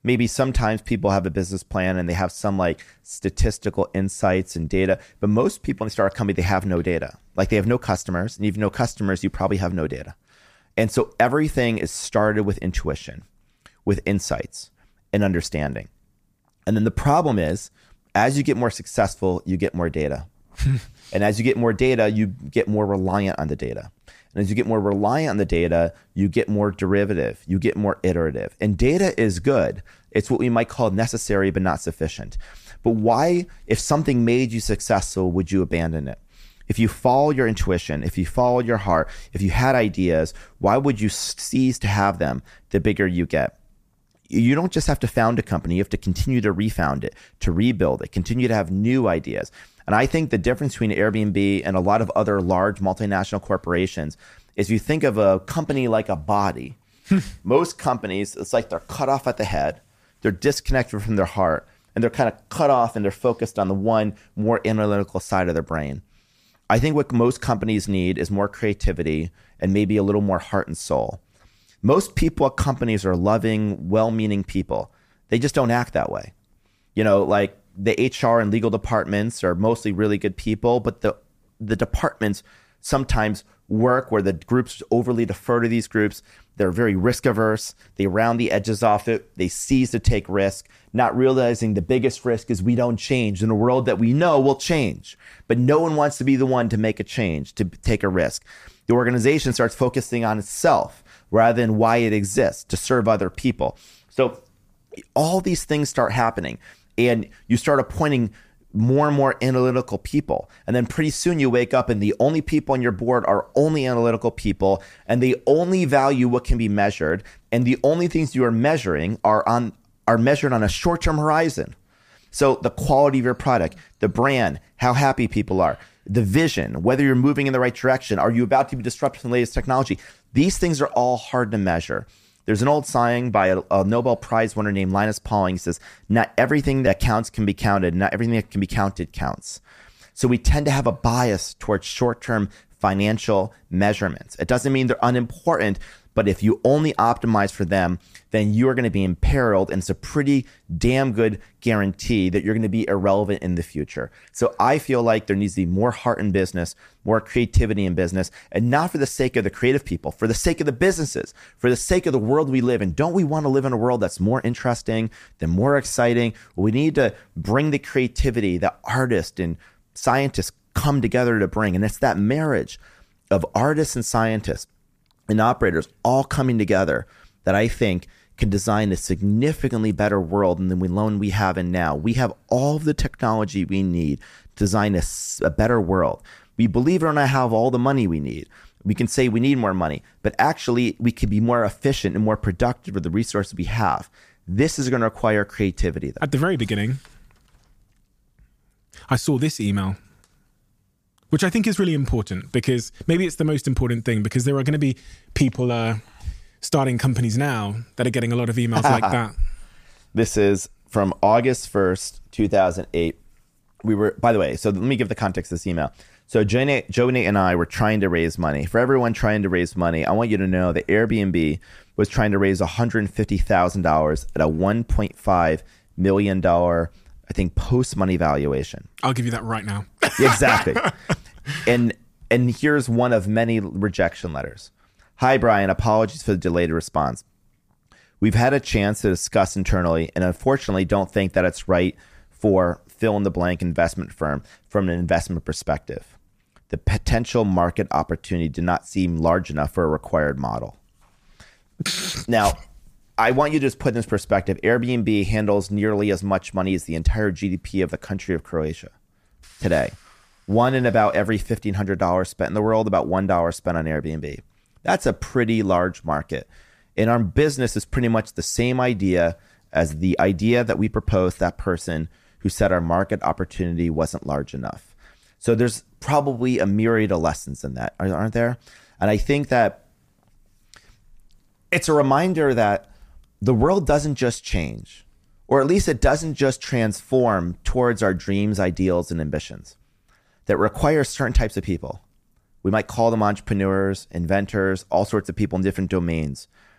maybe sometimes people have a business plan and they have some like statistical insights and data, but most people when they start a company, they have no data. Like they have no customers, and if you have no customers, you probably have no data. And so everything is started with intuition, with insights and understanding. And then the problem is, as you get more successful, you get more data. And as you get more data, you get more reliant on the data. And as you get more reliant on the data, you get more derivative, you get more iterative. And data is good. It's what we might call necessary, but not sufficient. But why, if something made you successful, would you abandon it? If you follow your intuition, if you follow your heart, if you had ideas, why would you cease to have them the bigger you get? You don't just have to found a company. You have to continue to refound it, to rebuild it, continue to have new ideas. And I think the difference between Airbnb and a lot of other large multinational corporations is you think of a company like a body. Most companies, it's like they're cut off at the head, they're disconnected from their heart, and they're kind of cut off and they're focused on the one more analytical side of their brain. I think what most companies need is more creativity and maybe a little more heart and soul. Most people at companies are loving, well-meaning people. They just don't act that way. You know, like the HR and legal departments are mostly really good people, but the departments sometimes work where the groups overly defer to these groups. They're very risk averse. They round the edges off it. They cease to take risk, not realizing the biggest risk is we don't change in a world that we know will change. But no one wants to be the one to make a change, to take a risk. The organization starts focusing on itself rather than why it exists, to serve other people. So all these things start happening, and you start appointing more and more analytical people. And then pretty soon you wake up and the only people on your board are only analytical people, and they only value what can be measured. And the only things you are measuring are measured on a short-term horizon. So the quality of your product, the brand, how happy people are, the vision, whether you're moving in the right direction, are you about to be disrupted in the latest technology? These things are all hard to measure. There's an old saying by a Nobel Prize winner named Linus Pauling. He says, not everything that counts can be counted. Not everything that can be counted counts. So we tend to have a bias towards short-term financial measurements. It doesn't mean they're unimportant, but if you only optimize for them, then you are going to be imperiled, and it's a pretty damn good guarantee that you're going to be irrelevant in the future. So I feel like there needs to be more heart in business, more creativity in business, and not for the sake of the creative people, for the sake of the businesses, for the sake of the world we live in. Don't we want to live in a world that's more interesting, than more exciting? We need to bring the creativity that artists and scientists come together to bring, and it's that marriage of artists and scientists and operators all coming together that I think can design a significantly better world than the one we have in now. We have all of the technology we need to design a better world. We, believe it or not, have all the money we need. We can say we need more money, but actually we can be more efficient and more productive with the resources we have. This is going to require creativity, though. At the very beginning, I saw this email, which I think is really important, because maybe it's the most important thing, because there are going to be people starting companies now that are getting a lot of emails like that. This is from August 1st, 2008. We were, by the way, so let me give the context of this email. So Joe Nate and I were trying to raise money. For everyone trying to raise money, I want you to know that Airbnb was trying to raise $150,000 at a $1.5 million, I think, post-money valuation. I'll give you that right now. Exactly. And here's one of many rejection letters. Hi, Brian. Apologies for the delayed response. We've had a chance to discuss internally, and unfortunately don't think that it's right for fill-in-the-blank investment firm from an investment perspective. The potential market opportunity did not seem large enough for a required model. Now, I want you to just put in this perspective. Airbnb handles nearly as much money as the entire GDP of the country of Croatia today. One in about every $1,500 spent in the world, about $1 spent on Airbnb. That's a pretty large market. And our business is pretty much the same idea as the idea that we proposed that person who said our market opportunity wasn't large enough. So there's probably a myriad of lessons in that, aren't there? And I think that it's a reminder that the world doesn't just change, or at least it doesn't just transform towards our dreams, ideals, and ambitions. That requires certain types of people. We might call them entrepreneurs, inventors, all sorts of people in different domains.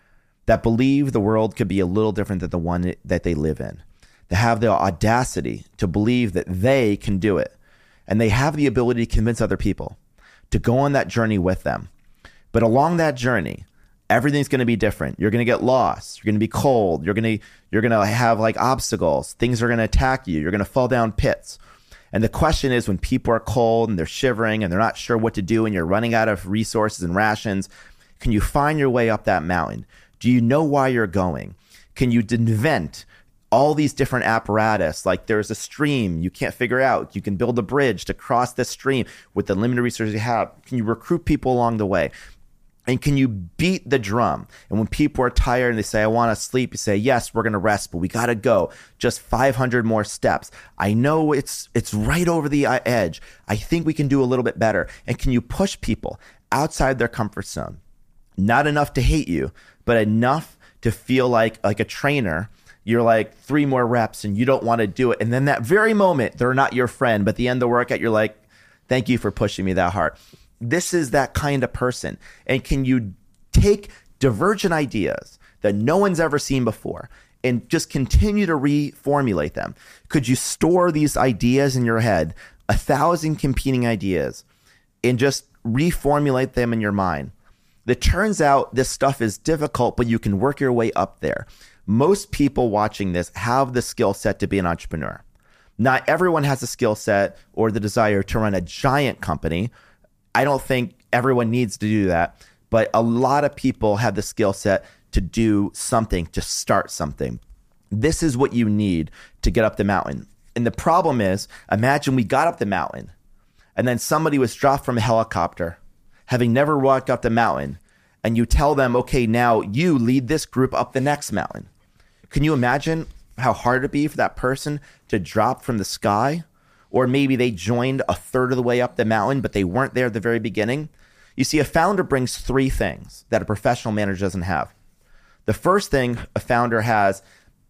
that believe the world could be a little different than the one that they live in. They have the audacity to believe that they can do it. And they have the ability to convince other people to go on that journey with them. But along that journey, everything's going to be different. You're going to get lost. You're going to be cold. You're going to have like obstacles. Things are going to attack you. You're going to fall down pits. And the question is, when people are cold and they're shivering and they're not sure what to do and you're running out of resources and rations, can you find your way up that mountain? Do you know why you're going? Can you invent all these different apparatus? Like there's a stream you can't figure out. You can build a bridge to cross this stream with the limited resources you have. Can you recruit people along the way? And can you beat the drum? And when people are tired and they say, I want to sleep, you say, yes, we're going to rest, but we got to go. Just 500 more steps. I know it's right over the edge. I think we can do a little bit better. And can you push people outside their comfort zone? Not enough to hate you, but enough to feel like a trainer. You're like 3 more reps and you don't want to do it. And then that very moment, they're not your friend. But at the end of the workout, you're like, thank you for pushing me that hard. This is that kind of person. And can you take divergent ideas that no one's ever seen before and just continue to reformulate them? Could you store these ideas in your head, 1,000 competing ideas, and just reformulate them in your mind? It turns out this stuff is difficult, but you can work your way up there. Most people watching this have the skill set to be an entrepreneur. Not everyone has the skill set or the desire to run a giant company. I don't think everyone needs to do that, but a lot of people have the skill set to do something, to start something. This is what you need to get up the mountain. And the problem is, imagine we got up the mountain and then somebody was dropped from a helicopter, having never walked up the mountain, and you tell them, okay, now you lead this group up the next mountain. Can you imagine how hard it'd be for that person to drop from the sky? Or maybe they joined a third of the way up the mountain, but they weren't there at the very beginning. You see, a founder brings 3 things that a professional manager doesn't have. The first thing a founder has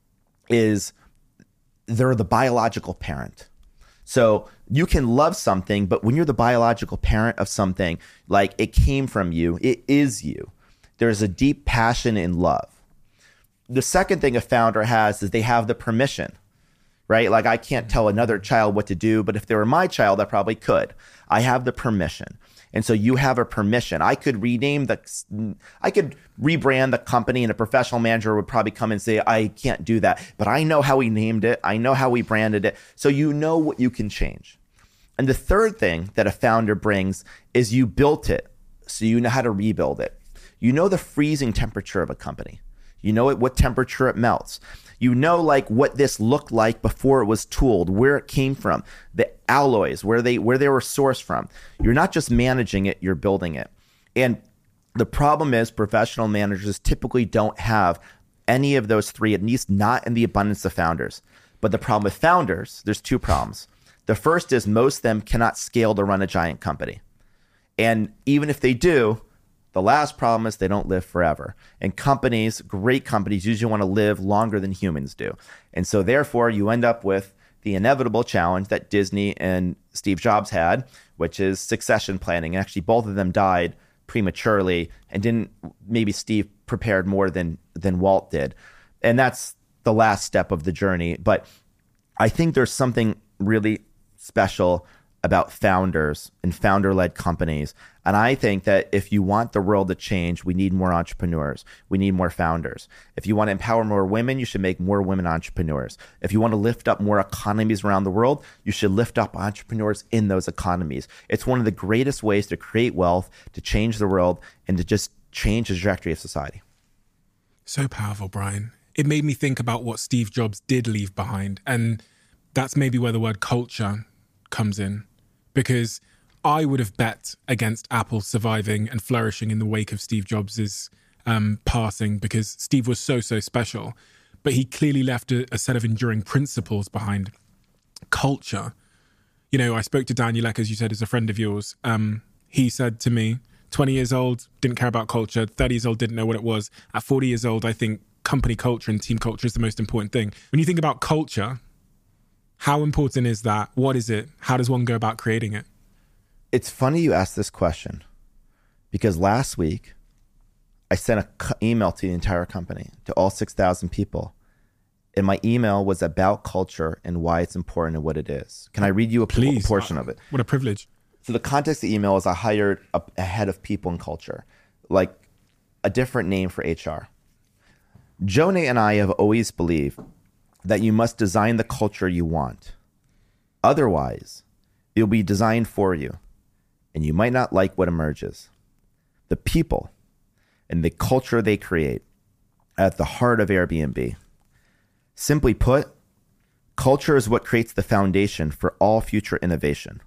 is they're the biological parent. So you can love something, but when you're the biological parent of something, like it came from you, it is you. There's a deep passion and love. The second thing a founder has is they have the permission. Right? Like I can't tell another child what to do, but if they were my child, I probably could. I have the permission. And so you have a permission. I could rebrand the company and a professional manager would probably come and say, I can't do that. But I know how we named it. I know how we branded it. So you know what you can change. And the third thing that a founder brings is you built it. So you know how to rebuild it. You know the freezing temperature of a company. You know at what temperature it melts. You know like what this looked like before it was tooled, where it came from, the alloys, where they were sourced from. You're not just managing it, you're building it. And the problem is professional managers typically don't have any of those 3, at least not in the abundance of founders. But the problem with founders, there's 2 problems. The first is most of them cannot scale to run a giant company. And even if they do, the last problem is they don't live forever. And companies, great companies, usually want to live longer than humans do. And so therefore, you end up with the inevitable challenge that Disney and Steve Jobs had, which is succession planning. And actually, both of them died prematurely and maybe Steve prepared more than Walt did. And that's the last step of the journey. But I think there's something really special about founders and founder-led companies. And I think that if you want the world to change, we need more entrepreneurs. We need more founders. If you want to empower more women, you should make more women entrepreneurs. If you want to lift up more economies around the world, you should lift up entrepreneurs in those economies. It's one of the greatest ways to create wealth, to change the world, and to just change the trajectory of society. So powerful, Brian. It made me think about what Steve Jobs did leave behind. And that's maybe where the word culture comes in. Because I would have bet against Apple surviving and flourishing in the wake of Steve Jobs' passing, because Steve was so special. But he clearly left a set of enduring principles behind. Culture. You know, I spoke to Daniel Ek, as you said, as a friend of yours. He said to me, 20 years old, didn't care about culture. 30 years old, didn't know what it was. At 40 years old, I think company culture and team culture is the most important thing. When you think about culture, how important is that? What is it? How does one go about creating it? It's funny you asked this question because last week I sent an email to the entire company, to all 6,000 people. And my email was about culture and why it's important and what it is. Can I read you a portion of it? What a privilege. So the context of the email is I hired a head of people and culture, like a different name for HR. Jonah and I have always believed that you must design the culture you want. Otherwise, it will be designed for you, and you might not like what emerges. The people and the culture they create are at the heart of Airbnb. Simply put, culture is what creates the foundation for all future innovation.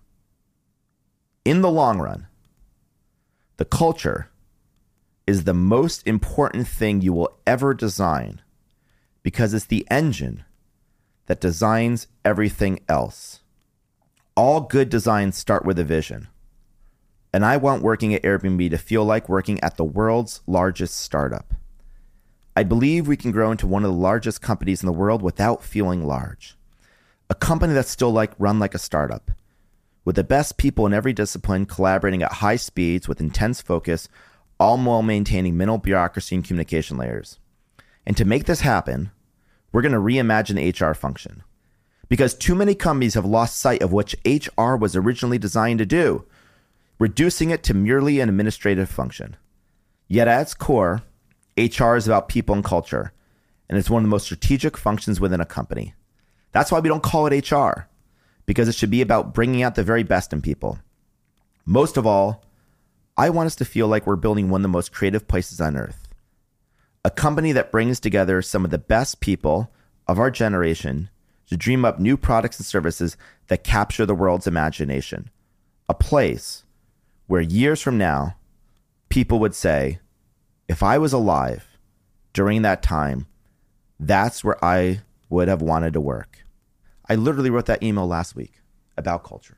In the long run, the culture is the most important thing you will ever design because it's the engine that designs everything else. All good designs start with a vision. And I want working at Airbnb to feel like working at the world's largest startup. I believe we can grow into one of the largest companies in the world without feeling large. A company that's still run like a startup, with the best people in every discipline collaborating at high speeds with intense focus, all while maintaining minimal bureaucracy and communication layers. And to make this happen, we're going to reimagine the HR function. Because too many companies have lost sight of what HR was originally designed to do, reducing it to merely an administrative function. Yet at its core, HR is about people and culture, and it's one of the most strategic functions within a company. That's why we don't call it HR, because it should be about bringing out the very best in people. Most of all, I want us to feel like we're building one of the most creative places on earth. A company that brings together some of the best people of our generation to dream up new products and services that capture the world's imagination. A place where years from now, people would say, if I was alive during that time, that's where I would have wanted to work. I literally wrote that email last week about culture.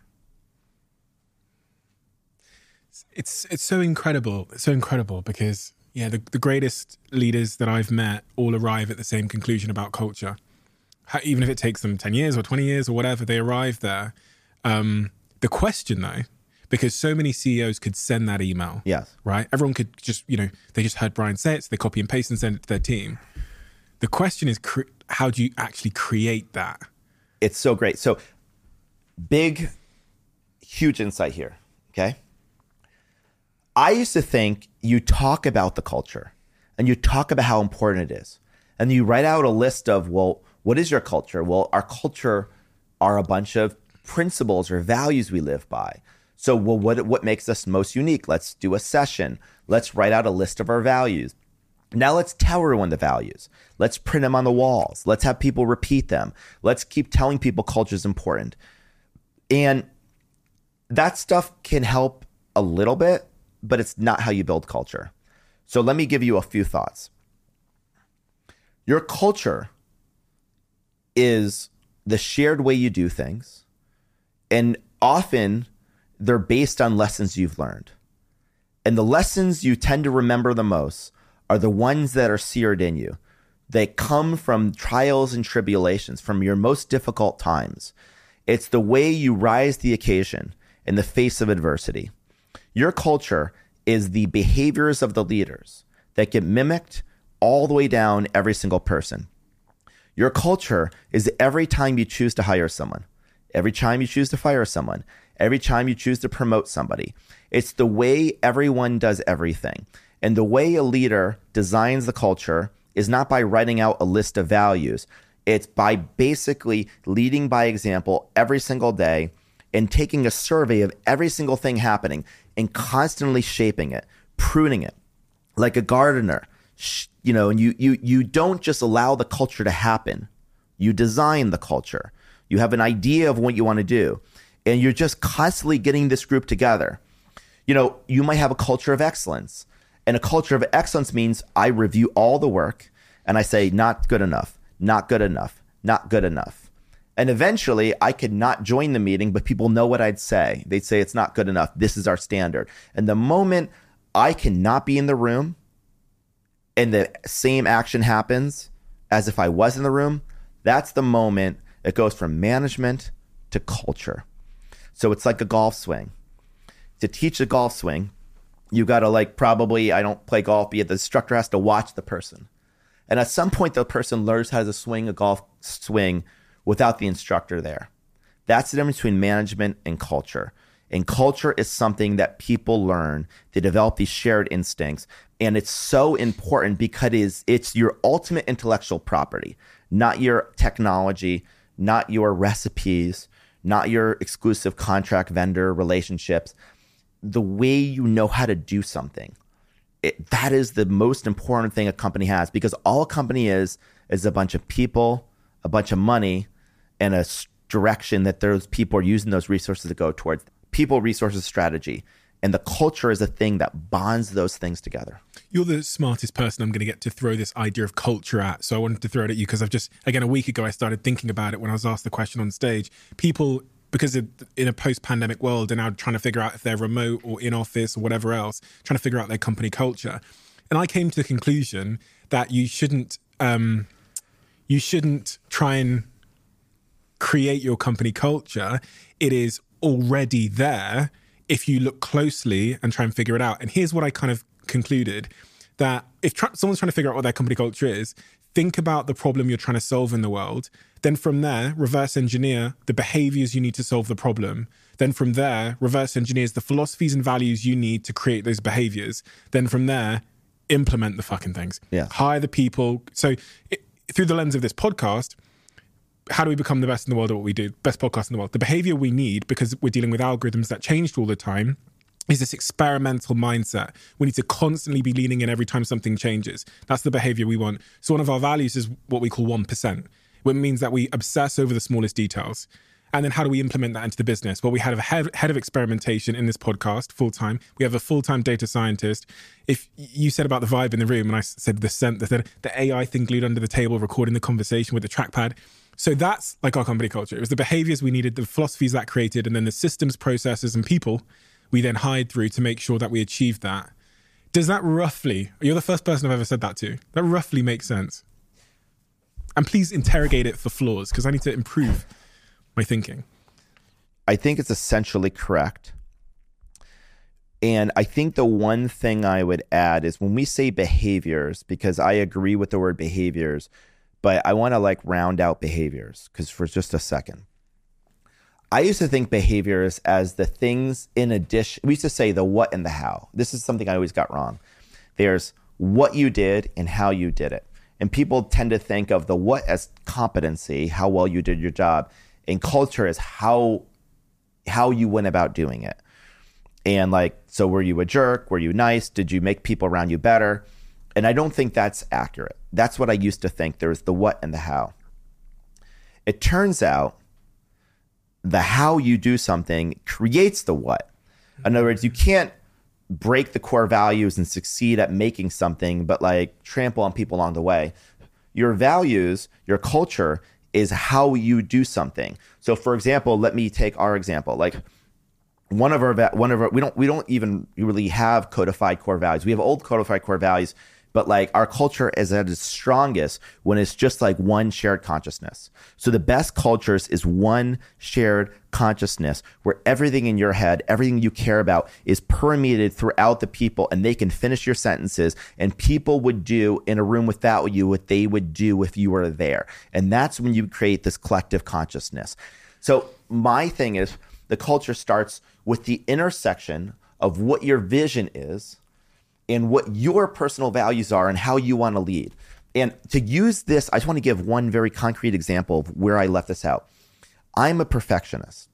It's so incredible. It's so incredible because, the greatest leaders that I've met all arrive at the same conclusion about culture. Even if it takes them 10 years or 20 years or whatever, they arrive there. The question, though, because so many CEOs could send that email. Yes. Right? Everyone could just, they just heard Brian say it, so they copy and paste and send it to their team. The question is, how do you actually create that? It's so great. So big, huge insight here, okay? I used to think you talk about the culture and you talk about how important it is. And you write out a list of, well, what is your culture? Well, our culture are a bunch of principles or values we live by. So, well, what makes us most unique? Let's do a session. Let's write out a list of our values. Now let's tell everyone the values. Let's print them on the walls. Let's have people repeat them. Let's keep telling people culture is important. And that stuff can help a little bit, but it's not how you build culture. So let me give you a few thoughts. Your culture is the shared way you do things. And often they're based on lessons you've learned. And the lessons you tend to remember the most are the ones that are seared in you. They come from trials and tribulations, from your most difficult times. It's the way you rise to the occasion in the face of adversity. Your culture is the behaviors of the leaders that get mimicked all the way down every single person. Your culture is every time you choose to hire someone, every time you choose to fire someone, every time you choose to promote somebody. It's the way everyone does everything. And the way a leader designs the culture is not by writing out a list of values. It's by basically leading by example every single day and taking a survey of every single thing happening and constantly shaping it, pruning it like a gardener. And you don't just allow the culture to happen. You design the culture. You have an idea of what you want to do, and you're just constantly getting this group together. You might have a culture of excellence, and a culture of excellence means I review all the work and I say, not good enough, not good enough, not good enough. And eventually I could not join the meeting, but people know what I'd say. They'd say, it's not good enough. This is our standard. And the moment I cannot be in the room and the same action happens as if I was in the room, that's the moment it goes from management to culture. So it's like a golf swing. To teach a golf swing, You got to like probably, I don't play golf, but the instructor has to watch the person. And at some point, the person learns how to swing a golf swing without the instructor there. That's the difference between management and culture. And culture is something that people learn. They develop these shared instincts. And it's so important because it's your ultimate intellectual property, not your technology, not your recipes, not your exclusive contract vendor relationships. The way you know how to do something. That is the most important thing a company has, because all a company is a bunch of people, a bunch of money, and a direction that those people are using those resources to go towards. People, resources, strategy. And the culture is a thing that bonds those things together. You're the smartest person I'm going to get to throw this idea of culture at. So I wanted to throw it at you because I've just, again, a week ago, I started thinking about it when I was asked the question on stage. People, because in a post-pandemic world, are now trying to figure out if they're remote or in office or whatever else, trying to figure out their company culture. And I came to the conclusion that you shouldn't try and create your company culture. It is already there if you look closely and try and figure it out. And here's what I kind of concluded, that if someone's trying to figure out what their company culture is, think about the problem you're trying to solve in the world. Then from there, reverse engineer the behaviors you need to solve the problem. Then from there, reverse engineers the philosophies and values you need to create those behaviors. Then from there, implement the fucking things. Yeah. Hire the people. So through the lens of this podcast, how do we become the best in the world at what we do? Best podcast in the world. The behavior we need, because we're dealing with algorithms that change all the time, is this experimental mindset. We need to constantly be leaning in every time something changes. That's the behavior we want. So one of our values is what we call 1%, which means that we obsess over the smallest details. And then how do we implement that into the business? Well, we have a head of experimentation in this podcast, full-time. We have a full-time data scientist. If you said about the vibe in the room, and I said the AI thing glued under the table, recording the conversation with the trackpad. So that's like our company culture. It was the behaviors we needed, the philosophies that created, and then the systems, processes, and people we then hired through to make sure that we achieved that. Does that roughly, you're the first person I've ever said that to, that roughly makes sense? And please interrogate it for flaws, because I need to improve my thinking. I think it's essentially correct. And I think the one thing I would add is when we say behaviors, because I agree with the word behaviors, but I want to like round out behaviors because for just a second. I used to think behaviors as the things in addition. We used to say the what and the how. This is something I always got wrong. There's what you did and how you did it. And people tend to think of the what as competency, how well you did your job. And culture is how you went about doing it. And like, so were you a jerk? Were you nice? Did you make people around you better? And I don't think that's accurate. That's what I used to think. There's the what and the how. It turns out the how you do something creates the what. In other words, you can't break the core values and succeed at making something, but like trample on people along the way. Your values, your culture is how you do something. So for example, let me take our example. Like one of our we don't even really have codified core values. We have old codified core values, but like our culture is at its strongest when it's just like one shared consciousness. So the best cultures is one shared consciousness where everything in your head, everything you care about is permeated throughout the people, and they can finish your sentences, and people would do in a room without you what they would do if you were there. And that's when you create this collective consciousness. So my thing is the culture starts with the intersection of what your vision is and what your personal values are and how you want to lead. And to use this, I just want to give one very concrete example of where I left this out. I'm a perfectionist.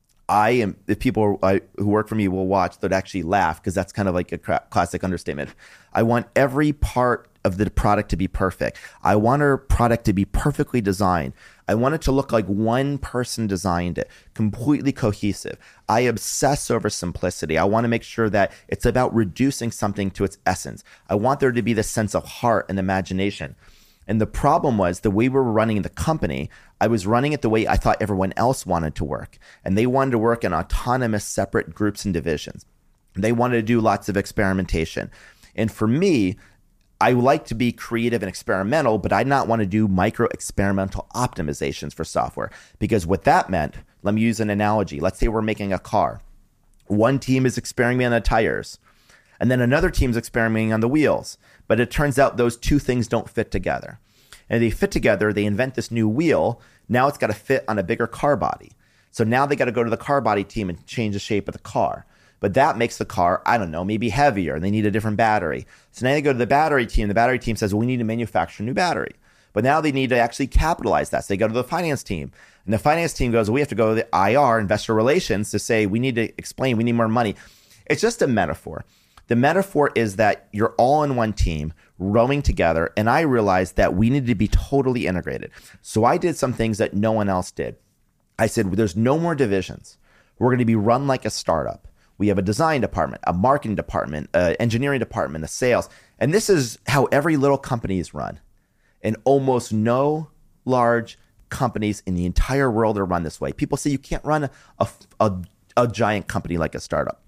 If people who work for me will watch, they'd actually laugh because that's kind of like a classic understatement. I want every part of the product to be perfect. I want our product to be perfectly designed. I want it to look like one person designed it, completely cohesive. I obsess over simplicity. I want to make sure that it's about reducing something to its essence. I want there to be this sense of heart and imagination. And the problem was the way we were running the company, I was running it the way I thought everyone else wanted to work. And they wanted to work in autonomous, separate groups and divisions. They wanted to do lots of experimentation. And for me, I like to be creative and experimental, but I did not want to do micro experimental optimizations for software. Because what that meant, let me use an analogy. Let's say we're making a car. One team is experimenting on tires. And then another team's experimenting on the wheels. But it turns out those two things don't fit together. And they fit together, they invent this new wheel. Now it's got to fit on a bigger car body. So now they got to go to the car body team and change the shape of the car. But that makes the car, I don't know, maybe heavier. They need a different battery. So now they go to the battery team. The battery team says, well, we need to manufacture a new battery. But now they need to actually capitalize that. So they go to the finance team. And the finance team goes, well, we have to go to the IR, investor relations, to say, we need to explain, we need more money. It's just a metaphor. The metaphor is that you're all in one team, rowing together. And I realized that we needed to be totally integrated. So I did some things that no one else did. I said, well, there's no more divisions. We're going to be run like a startup. We have a design department, a marketing department, an engineering department, a sales. And this is how every little company is run. And almost no large companies in the entire world are run this way. People say you can't run a giant company like a startup.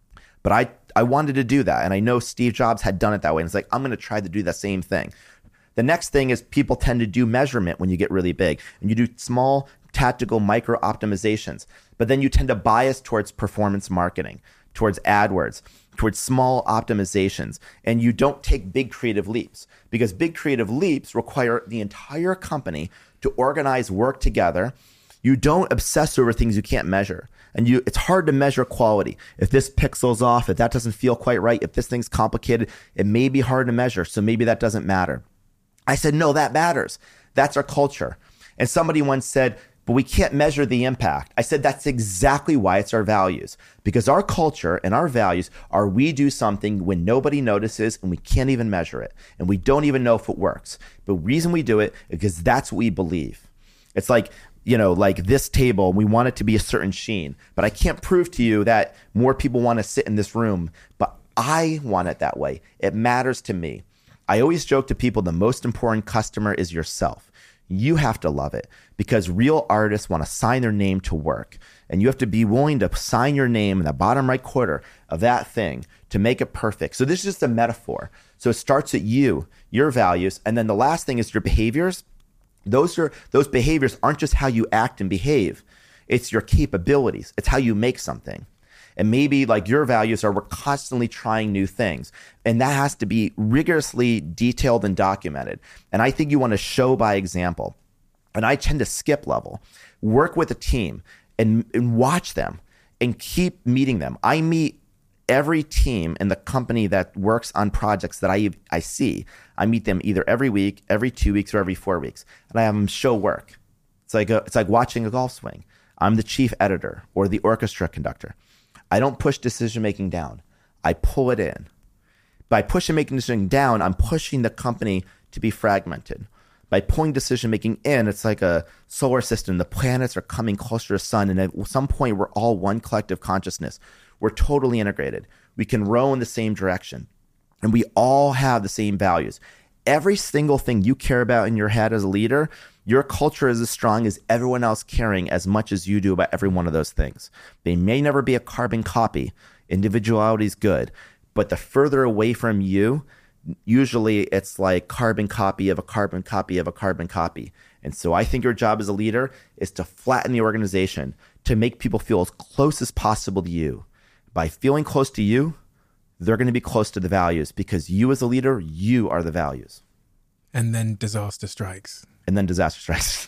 But I wanted to do that. And I know Steve Jobs had done it that way. And it's like, I'm going to try to do the same thing. The next thing is people tend to do measurement when you get really big. And you do small tactical micro optimizations. But then you tend to bias towards performance marketing, towards AdWords, towards small optimizations. And you don't take big creative leaps, because big creative leaps require the entire company to organize work together. You don't obsess over things you can't measure. And it's hard to measure quality. If this pixel's off, if that doesn't feel quite right, if this thing's complicated, it may be hard to measure. So maybe that doesn't matter. I said, no, that matters. That's our culture. And somebody once said, but we can't measure the impact. I said, that's exactly why it's our values. Because our culture and our values are, we do something when nobody notices and we can't even measure it. And we don't even know if it works. But the reason we do it is because that's what we believe. It's like, like this table, we want it to be a certain sheen. But I can't prove to you that more people want to sit in this room. But I want it that way. It matters to me. I always joke to people, the most important customer is yourself. You have to love it, because real artists want to sign their name to work. And you have to be willing to sign your name in the bottom right corner of that thing to make it perfect. So this is just a metaphor. So it starts at you, your values. And then the last thing is your behaviors. Those behaviors aren't just how you act and behave. It's your capabilities. It's how you make something. And maybe like your values are, we're constantly trying new things. And that has to be rigorously detailed and documented. And I think you want to show by example. And I tend to skip level, work with a team and watch them and keep meeting them. I meet every team in the company that works on projects that I see. I meet them either every week, every 2 weeks, or every 4 weeks. And I have them show work. It's like watching a golf swing. I'm the chief editor or the orchestra conductor. I don't push decision-making down. I pull it in. By pushing making decision down, I'm pushing the company to be fragmented. By pulling decision-making in, it's like a solar system. The planets are coming closer to the sun, and at some point, we're all one collective consciousness. We're totally integrated. We can row in the same direction, and we all have the same values. Every single thing you care about in your head as a leader, your culture is as strong as everyone else caring as much as you do about every one of those things. They may never be a carbon copy. Individuality is good. But the further away from you, usually it's like carbon copy of a carbon copy of a carbon copy. And so I think your job as a leader is to flatten the organization, to make people feel as close as possible to you. By feeling close to you, they're going to be close to the values, because you as a leader, you are the values. And then disaster strikes. And then disaster strikes.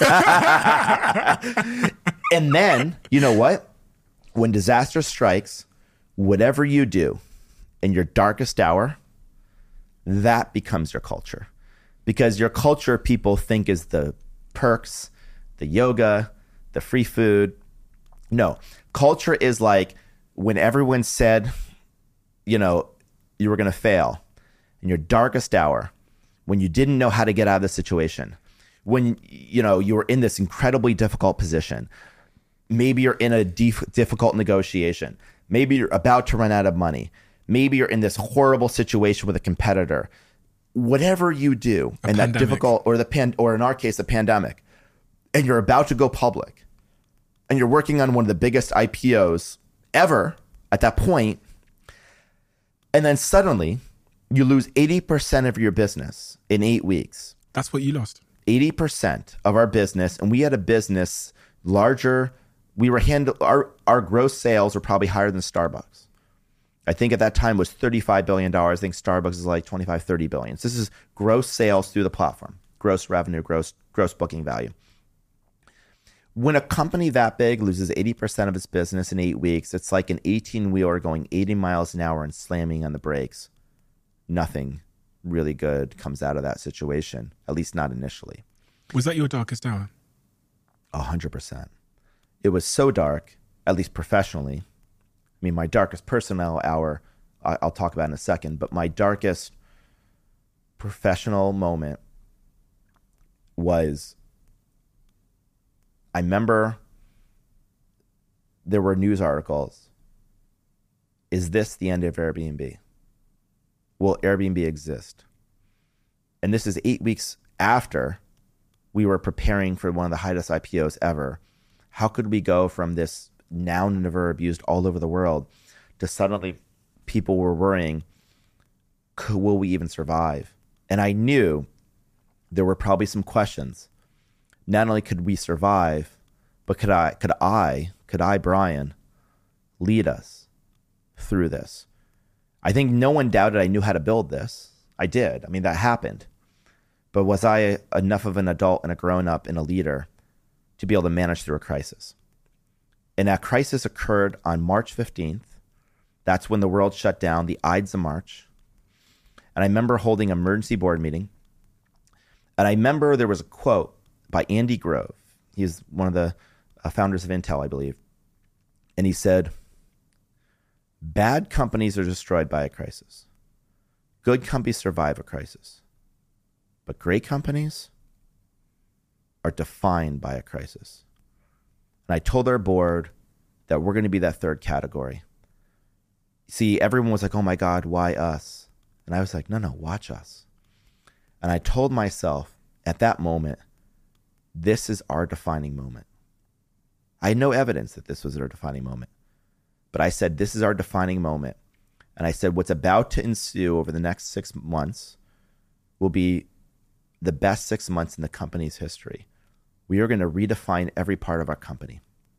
And then, you know what? When disaster strikes, whatever you do in your darkest hour, that becomes your culture. Because your culture, people think, is the perks, the yoga, the free food. No, culture is like when everyone said, you were going to fail in your darkest hour, when you didn't know how to get out of the situation, when you were in this incredibly difficult position. Maybe you're in a difficult negotiation. Maybe you're about to run out of money. Maybe you're in this horrible situation with a competitor. Whatever you do in that difficult, or in our case, a pandemic, and you're about to go public, and you're working on one of the biggest IPOs ever at that point, and then suddenly you lose 80% of your business in 8 weeks. That's what you lost. 80% of our business, and we had a business larger. We were our gross sales were probably higher than Starbucks. I think at that time was $35 billion. I think Starbucks is like 25, 30 billion. So this is gross sales through the platform, gross revenue, gross booking value. When a company that big loses 80% of its business in 8 weeks, it's like an 18-wheeler going 80 miles an hour and slamming on the brakes. Nothing really good comes out of that situation, at least not initially. Was that your darkest hour? 100%. It was so dark, at least professionally. I mean, my darkest personal hour, I'll talk about in a second, but my darkest professional moment was, I remember there were news articles. Is this the end of Airbnb? Will Airbnb exist? And this is 8 weeks after we were preparing for one of the highest IPOs ever. How could we go from this noun and verb used all over the world to suddenly people were worrying, will we even survive? And I knew there were probably some questions. Not only could we survive, but could I, Brian, lead us through this? I think no one doubted I knew how to build this. I did. I mean, that happened. But was I enough of an adult and a grown-up and a leader to be able to manage through a crisis? And that crisis occurred on March 15th. That's when the world shut down, the Ides of March. And I remember holding an emergency board meeting. And I remember there was a quote by Andy Grove. He's one of the founders of Intel, I believe. And he said, bad companies are destroyed by a crisis. Good companies survive a crisis. But great companies are defined by a crisis. And I told our board that we're going to be that third category. See, everyone was like, oh my God, why us? And I was like, no, watch us. And I told myself at that moment, this is our defining moment. I had no evidence that this was our defining moment. But I said, this is our defining moment. And I said, what's about to ensue over the next 6 months will be the best 6 months in the company's history. We are going to redefine every part of our company.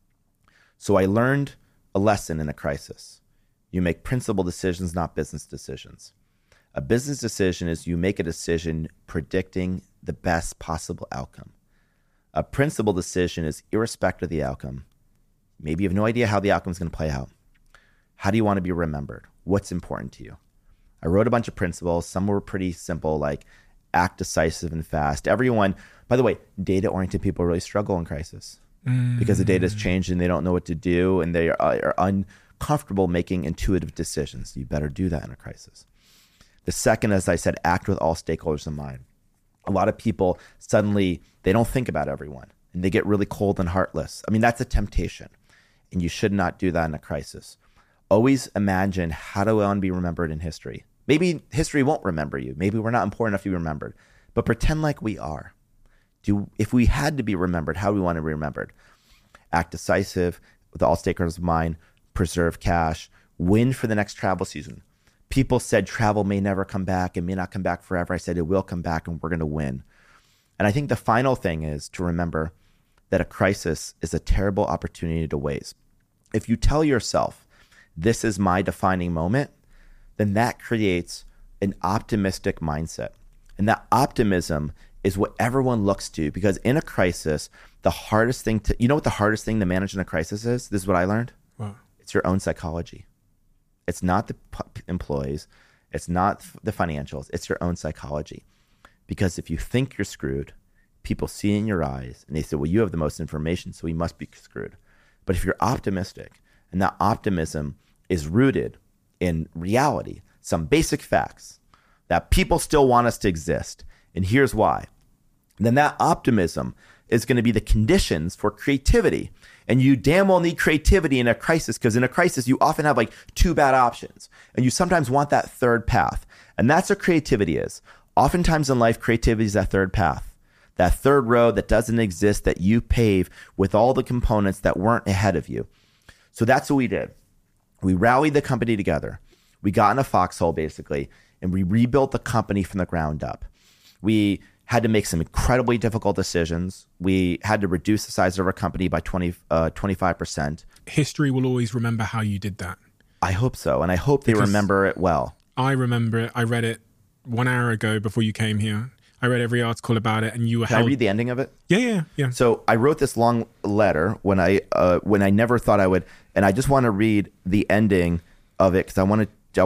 So I learned a lesson in a crisis. You make principled decisions, not business decisions. A business decision is you make a decision predicting the best possible outcome. A principled decision is irrespective of the outcome. Maybe you have no idea how the outcome is going to play out. How do you want to be remembered? What's important to you? I wrote a bunch of principles. Some were pretty simple, like act decisive and fast. Everyone, by the way, data-oriented people really struggle in crisis because the data has changed and they don't know what to do and they are uncomfortable making intuitive decisions. You better do that in a crisis. The second, as I said, act with all stakeholders in mind. A lot of people suddenly, they don't think about everyone and they get really cold and heartless. I mean, that's a temptation and you should not do that in a crisis. Always imagine, how do I want to be remembered in history? Maybe history won't remember you. Maybe we're not important enough to be remembered, but pretend like we are. If we had to be remembered, how do we want to be remembered? Act decisive with all stakeholders in mind, preserve cash, win for the next travel season. People said travel may never come back and may not come back forever. I said it will come back and we're going to win. And I think the final thing is to remember that a crisis is a terrible opportunity to waste. If you tell yourself, this is my defining moment, then that creates an optimistic mindset. And that optimism is what everyone looks to, because in a crisis, the hardest thing to, you know what the hardest thing to manage in a crisis is? This is what I learned. Wow. It's your own psychology. It's not the employees. It's not the financials. It's your own psychology. Because if you think you're screwed, people see in your eyes and they say, well, you have the most information, so we must be screwed. But if you're optimistic, and that optimism is rooted in reality, some basic facts that people still want us to exist, and here's why, then that optimism is going to be the conditions for creativity. And you damn well need creativity in a crisis, because in a crisis, you often have like two bad options. And you sometimes want that third path. And that's what creativity is. Oftentimes in life, creativity is that third path, that third road that doesn't exist, that you pave with all the components that weren't ahead of you. So that's what we did. We rallied the company together. We got in a foxhole, basically, and we rebuilt the company from the ground up. We had to make some incredibly difficult decisions. We had to reduce the size of our company by 25%. History will always remember how you did that. I hope so. And I hope they Because remember it well. I remember it. I read it 1 hour ago before you came here. I read every article about it, and you were Can I read the ending of it? Yeah. So I wrote this long letter when I never thought I would, and I just want to read the ending of it because I'm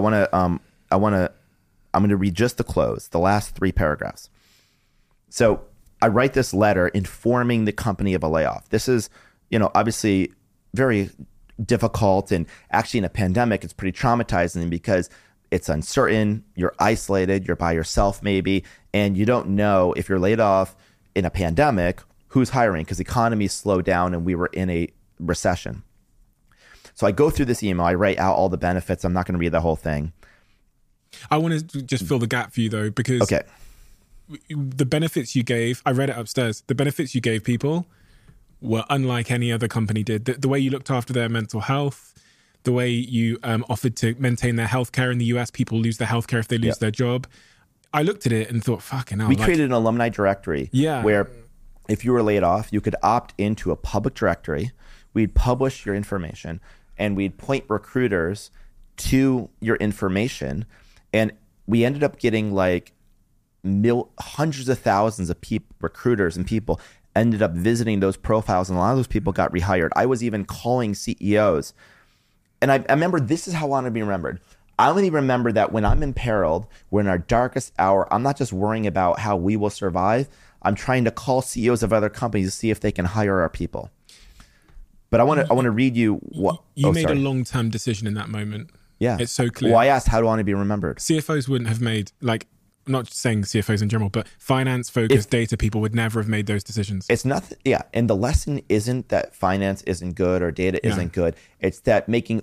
going to read just the close, the last 3 paragraphs. So I write this letter informing the company of a layoff. This is, obviously very difficult, and actually in a pandemic, it's pretty traumatizing because it's uncertain, you're isolated, you're by yourself maybe, and you don't know if you're laid off in a pandemic, who's hiring, because the economy slowed down and we were in a recession. So I go through this email, I write out all the benefits. I'm not going to read the whole thing. I want to just fill the gap for you though, because the benefits you gave, I read it upstairs, the benefits you gave people were unlike any other company did. The way you looked after their mental health, the way you offered to maintain their healthcare. In the US, people lose their healthcare if they lose their job. I looked at it and thought, fucking hell. We created an alumni directory where if you were laid off, you could opt into a public directory. We'd publish your information and we'd point recruiters to your information. And we ended up getting like hundreds of thousands of recruiters and people ended up visiting those profiles. And a lot of those people got rehired. I was even calling CEOs. And I remember, this is how I want to be remembered. I only remember that when I'm imperiled, we're in our darkest hour, I'm not just worrying about how we will survive. I'm trying to call CEOs of other companies to see if they can hire our people. But I want to read you what... You made a long-term decision in that moment. Yeah. It's so clear. Well, I asked, how do I want to be remembered? CFOs wouldn't have made, I'm not just saying CFOs in general, but finance-focused data people would never have made those decisions. It's nothing, yeah. And the lesson isn't that finance isn't good or data isn't good. It's that making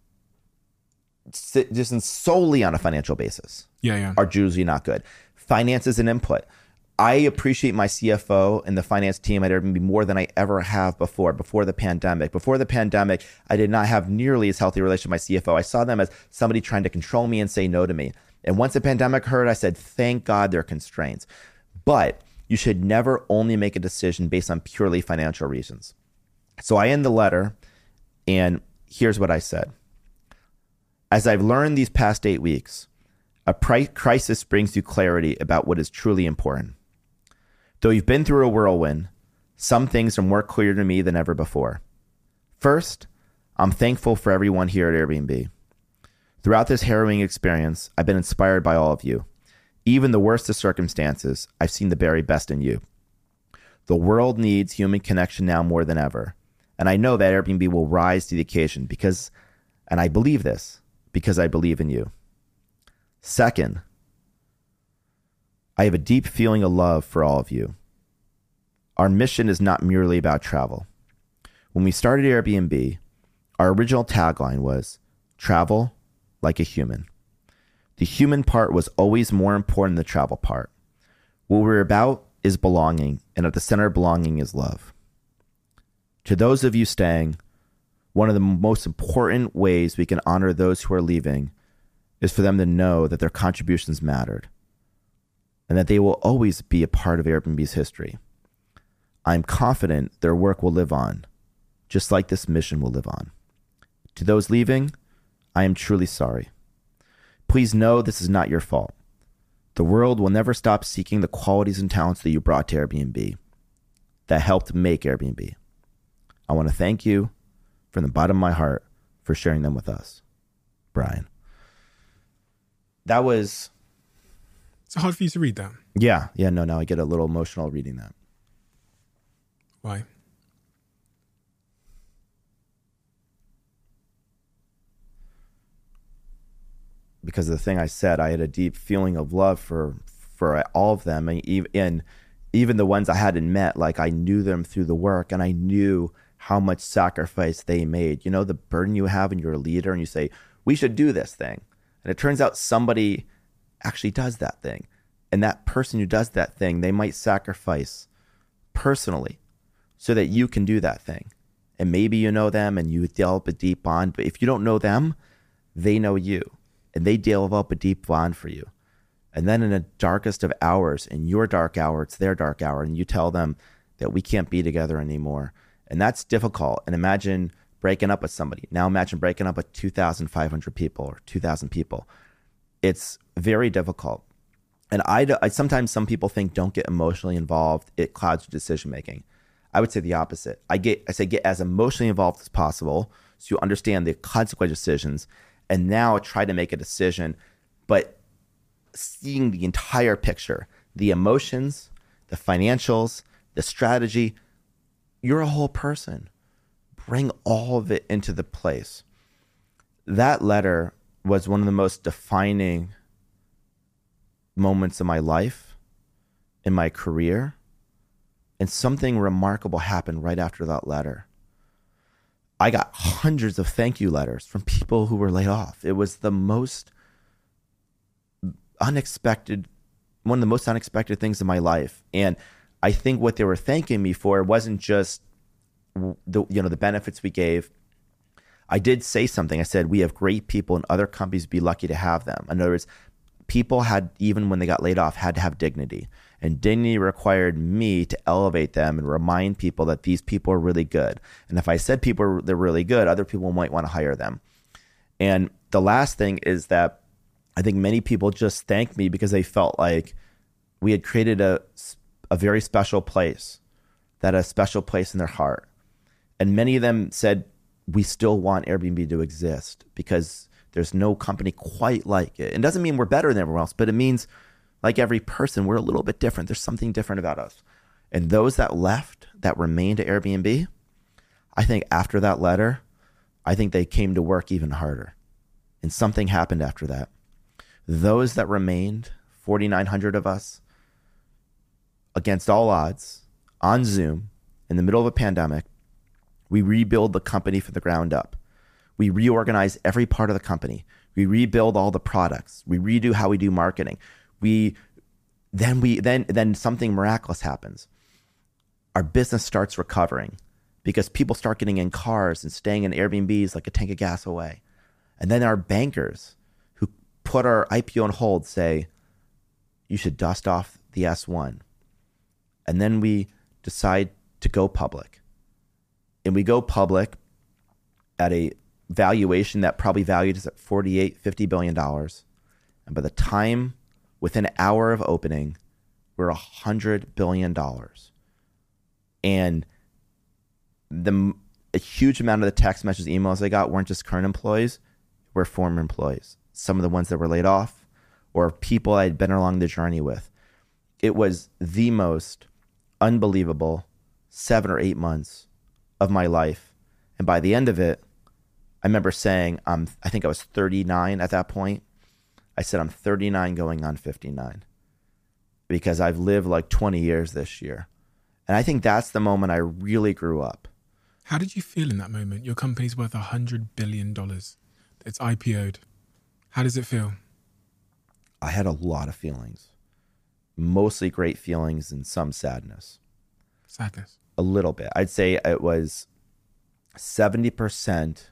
decisions solely on a financial basis are usually not good. Finance is an input. I appreciate my CFO and the finance team at Airbnb more than I ever have before the pandemic. Before the pandemic, I did not have nearly as healthy a relationship with my CFO. I saw them as somebody trying to control me and say no to me. And once the pandemic hurt, I said, thank God there are constraints. But you should never only make a decision based on purely financial reasons. So I end the letter, and here's what I said. As I've learned these past 8 weeks, a crisis brings you clarity about what is truly important. Though you've been through a whirlwind, some things are more clear to me than ever before. First, I'm thankful for everyone here at Airbnb. Throughout this harrowing experience, I've been inspired by all of you. Even the worst of circumstances, I've seen the very best in you. The world needs human connection now more than ever. And I know that Airbnb will rise to the occasion and I believe this, because I believe in you. Second, I have a deep feeling of love for all of you. Our mission is not merely about travel. When we started Airbnb, our original tagline was, travel like a human. The human part was always more important than the travel part. What we're about is belonging, and at the center of belonging is love. To those of you staying, one of the most important ways we can honor those who are leaving is for them to know that their contributions mattered and that they will always be a part of Airbnb's history. I'm confident their work will live on, just like this mission will live on. To those leaving, I am truly sorry. Please know this is not your fault. The world will never stop seeking the qualities and talents that you brought to Airbnb that helped make Airbnb. I want to thank you from the bottom of my heart for sharing them with us. Brian. That was... It's hard for you to read that. Yeah. No, I get a little emotional reading that. Why? Because of the thing I said, I had a deep feeling of love for all of them, and even the ones I hadn't met. Like, I knew them through the work, and I knew how much sacrifice they made. You know, the burden you have, and you're a leader, and you say, we should do this thing, and it turns out somebody actually does that thing, and that person who does that thing, they might sacrifice personally so that you can do that thing. And maybe you know them, and you develop a deep bond. But if you don't know them, they know you. And they develop a deep bond for you. And then in the darkest of hours, in your dark hour, it's their dark hour, and you tell them that we can't be together anymore. And that's difficult. And imagine breaking up with somebody. Now imagine breaking up with 2,500 people or 2,000 people. It's very difficult. And I sometimes some people think don't get emotionally involved. It clouds your decision making. I would say the opposite. I say get as emotionally involved as possible so you understand the consequent decisions, and now try to make a decision, but seeing the entire picture, the emotions, the financials, the strategy. You're a whole person. Bring all of it into the place. That letter was one of the most defining moments of my life, in my career, and something remarkable happened right after that letter. I got hundreds of thank you letters from people who were laid off. It was the most unexpected, one of the most unexpected things in my life. And I think what they were thanking me for wasn't just the benefits we gave. I did say something. I said, we have great people and other companies would be lucky to have them. In other words, people had, even when they got laid off, had to have dignity. And dignity required me to elevate them and remind people that these people are really good. And if I said they're really good, other people might want to hire them. And the last thing is that I think many people just thanked me because they felt like we had created a very special place, that a special place in their heart. And many of them said, we still want Airbnb to exist because there's no company quite like it. It doesn't mean we're better than everyone else, but it means like every person, we're a little bit different. There's something different about us. And those that left, that remained at Airbnb, I think after that letter, I think they came to work even harder. And something happened after that. Those that remained, 4,900 of us, against all odds, on Zoom, in the middle of a pandemic, we rebuild the company from the ground up. We reorganize every part of the company. We rebuild all the products. We redo how we do marketing. Then something miraculous happens. Our business starts recovering because people start getting in cars and staying in Airbnbs like a tank of gas away. And then our bankers who put our IPO on hold say, you should dust off the S1. And then we decide to go public. And we go public at a valuation that probably valued us at $48-50 billion. And by the time, within an hour of opening, we're $100 billion. And a huge amount of the text messages, emails I got weren't just current employees, were former employees. Some of the ones that were laid off or people I'd been along the journey with. It was the most unbelievable 7 or 8 months of my life. And by the end of it, I remember saying, I think I was 39 at that point. I said, I'm 39 going on 59 because I've lived like 20 years this year. And I think that's the moment I really grew up. How did you feel in that moment? Your company's worth $100 billion. It's IPO'd. How does it feel? I had a lot of feelings, mostly great feelings and some sadness. Sadness? A little bit. I'd say it was 70%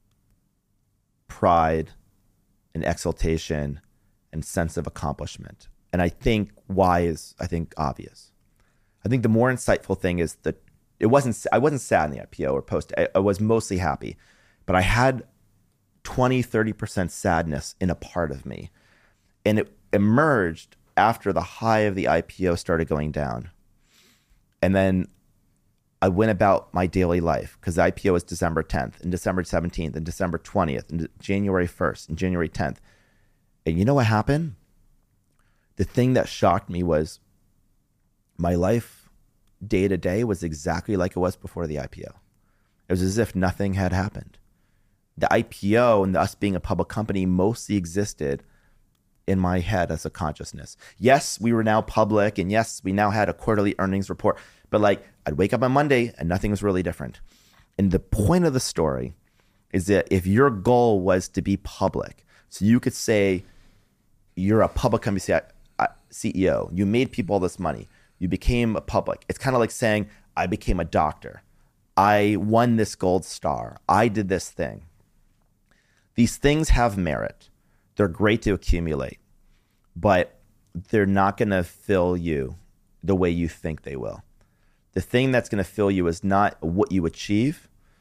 pride and exultation and sense of accomplishment. And I think why is, obvious. I think the more insightful thing is that I wasn't sad in the IPO or post. I was mostly happy, but I had 20-30% sadness in a part of me. And it emerged after the high of the IPO started going down. And then I went about my daily life because the IPO was December 10th and December 17th and December 20th and January 1st and January 10th. And you know what happened? The thing that shocked me was my life day to day was exactly like it was before the IPO. It was as if nothing had happened. The IPO and us being a public company mostly existed in my head as a consciousness. Yes, we were now public, and yes, we now had a quarterly earnings report, but like I'd wake up on Monday and nothing was really different. And the point of the story is that if your goal was to be public, so you could say you're a public company CEO, you made people all this money, you became a public. It's kind of like saying I became a doctor. I won this gold star. I did this thing. These things have merit. They're great to accumulate, but they're not going to fill you the way you think they will. The thing that's going to fill you is not what you achieve.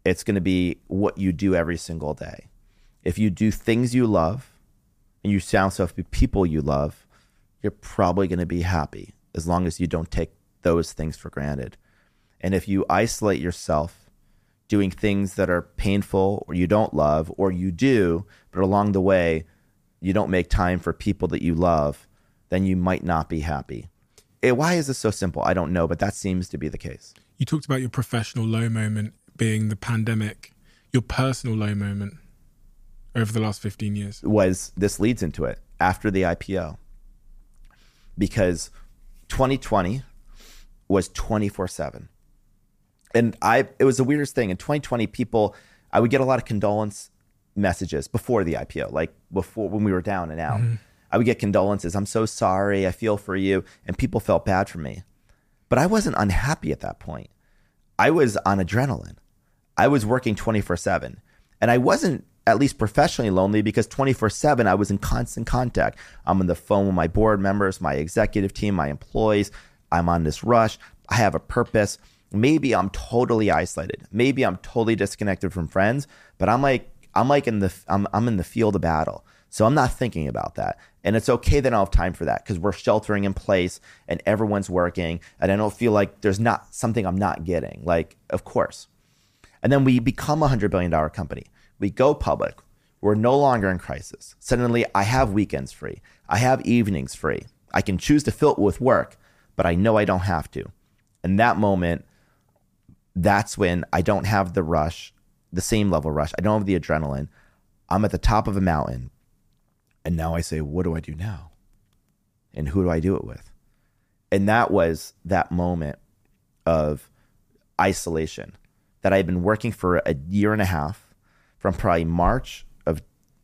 It's going to be what you do every single day. If you do things you love and you surround yourself with people you love, you're probably going to be happy as long as you don't take those things for granted. And if you isolate yourself doing things that are painful or you don't love, or you do, but along the way, you don't make time for people that you love, then you might not be happy. Why is this so simple? I don't know, but that seems to be the case. You talked about your professional low moment being the pandemic. Your personal low moment over the last 15 years this leads into it after the IPO, because 2020 was 24/7. And it was the weirdest thing. In 2020, I would get a lot of condolence messages before the IPO, like before when we were down and out. I would get condolences. I'm so sorry. I feel for you. And people felt bad for me. But I wasn't unhappy at that point. I was on adrenaline. I was working 24/7. And I wasn't, at least professionally, lonely, because 24/7 I was in constant contact. I'm on the phone with my board members, my executive team, my employees. I'm on this rush. I have a purpose. Maybe I'm totally isolated. Maybe I'm totally disconnected from friends, but I'm in the field of battle. So I'm not thinking about that. And it's okay that I don't have time for that, because we're sheltering in place and everyone's working, and I don't feel like there's not something I'm not getting. Like, of course. And then we become a $100 billion company. We go public. We're no longer in crisis. Suddenly I have weekends free. I have evenings free. I can choose to fill it with work, but I know I don't have to. In that moment, that's when I don't have the rush, the same level of rush. I don't have the adrenaline. I'm at the top of a mountain. And now I say, what do I do now? And who do I do it with? And that was that moment of isolation that I had been working for a year and a half, from probably March of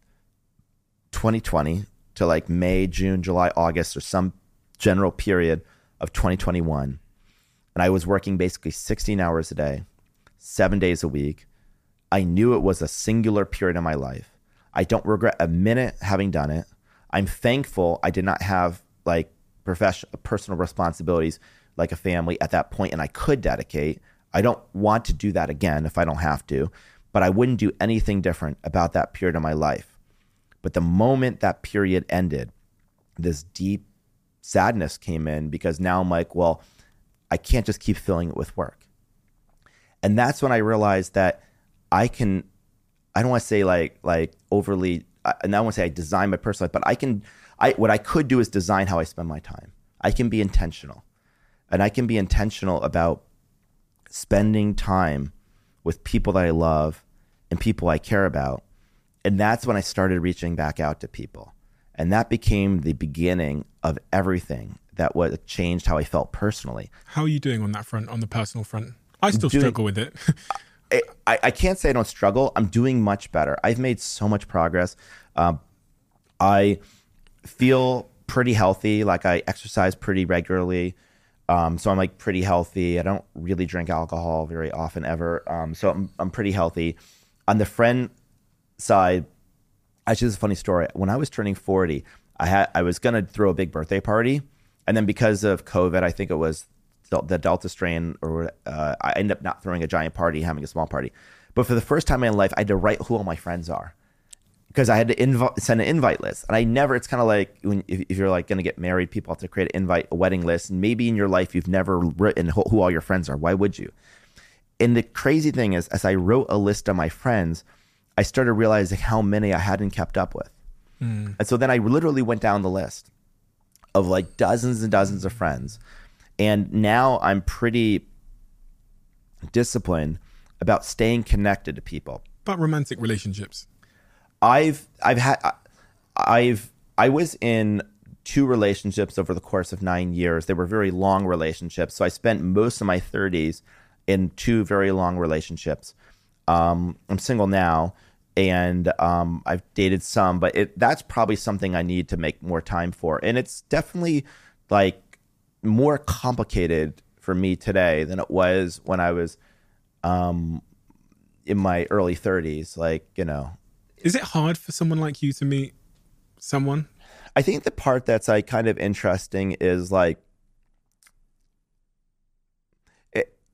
2020 to like May, June, July, August, or some general period of 2021. And I was working basically 16 hours a day, 7 days a week. I knew it was a singular period in my life. I don't regret a minute having done it. I'm thankful I did not have like personal responsibilities like a family at that point, and I could dedicate. I don't want to do that again if I don't have to, but I wouldn't do anything different about that period of my life. But the moment that period ended, this deep sadness came in, because now I'm like, well, I can't just keep filling it with work. And that's when I realized that I don't want to say like overly, and I don't want to say I design my personal life, but what I could do is design how I spend my time. I can be intentional, and I can be intentional about spending time with people that I love and people I care about. And that's when I started reaching back out to people. And that became the beginning of everything that was changed how I felt personally. How are you doing on that front, on the personal front? I still struggle with it. I can't say I don't struggle. I'm doing much better. I've made so much progress. I feel pretty healthy. Like, I exercise pretty regularly. So I'm like pretty healthy. I don't really drink alcohol very often ever. So I'm pretty healthy. On the friend side, actually, this is a funny story. When I was turning 40, I was going to throw a big birthday party. And then because of COVID, I think it was the Delta strain, or I ended up not throwing a giant party, having a small party. But for the first time in my life, I had to write who all my friends are, because I had to send an invite list. And it's kind of like if you're like going to get married, people have to create a wedding list. And maybe in your life, you've never written who all your friends are. Why would you? And the crazy thing is, as I wrote a list of my friends, I started realizing how many I hadn't kept up with. And so then I literally went down the list of like dozens and dozens of friends. And now I'm pretty disciplined about staying connected to people. But romantic relationships. I was in 2 relationships over the course of 9 years. They were very long relationships. So I spent most of my 30s in 2 very long relationships. I'm single now, and I've dated some, but that's probably something I need to make more time for. And it's definitely like more complicated for me today than it was when I was in my early 30s. Like, Is it hard for someone like you to meet someone? I think the part that's like kind of interesting is like,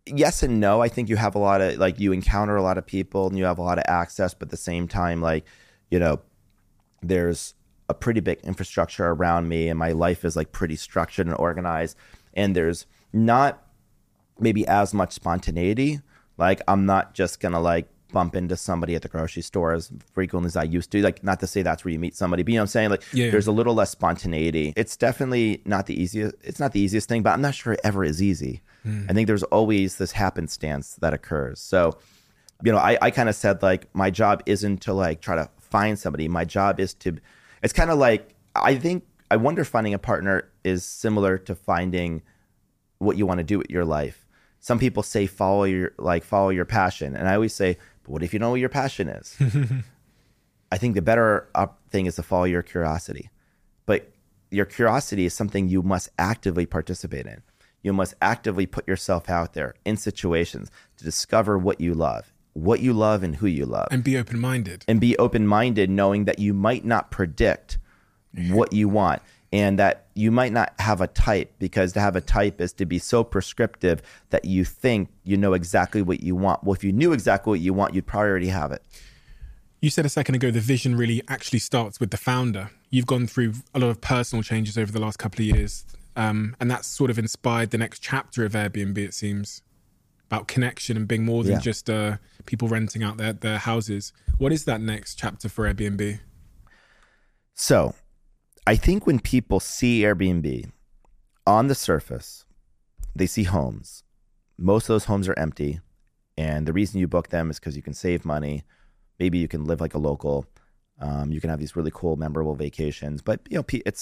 yes and no. I think you have a lot of, like, you encounter a lot of people and you have a lot of access, but at the same time, like, you know, there's a pretty big infrastructure around me and my life is like pretty structured and organized, and there's not maybe as much spontaneity. Like, I'm not just gonna like bump into somebody at the grocery store as frequently as I used to. Like, not to say that's where you meet somebody, but you know what I'm saying? Like, there's a little less spontaneity. It's definitely not the easiest. It's not the easiest thing, but I'm not sure it ever is easy. I think there's always this happenstance that occurs. So, you know, I kind of said, like, my job isn't to like try to find somebody. My job is to, it's kind of like, I wonder if finding a partner is similar to finding what you want to do with your life. Some people say follow your passion. And I always say, but what if you know what your passion is? I think the better thing is to follow your curiosity. But your curiosity is something you must actively participate in. You must actively put yourself out there in situations to discover what you love and who you love. And be open-minded. And be open-minded, knowing that you might not predict what you want and that you might not have a type, because to have a type is to be so prescriptive that you think you know exactly what you want. Well, if you knew exactly what you want, you'd probably already have it. You said a second ago the vision really actually starts with the founder. You've gone through a lot of personal changes over the last couple of years, and that's sort of inspired the next chapter of Airbnb, it seems, about connection and being more than just people renting out their houses. What is that next chapter for Airbnb? So I think when people see Airbnb on the surface, they see homes. Most of those homes are empty. And the reason you book them is because you can save money. Maybe you can live like a local. You can have these really cool, memorable vacations. But you know, it's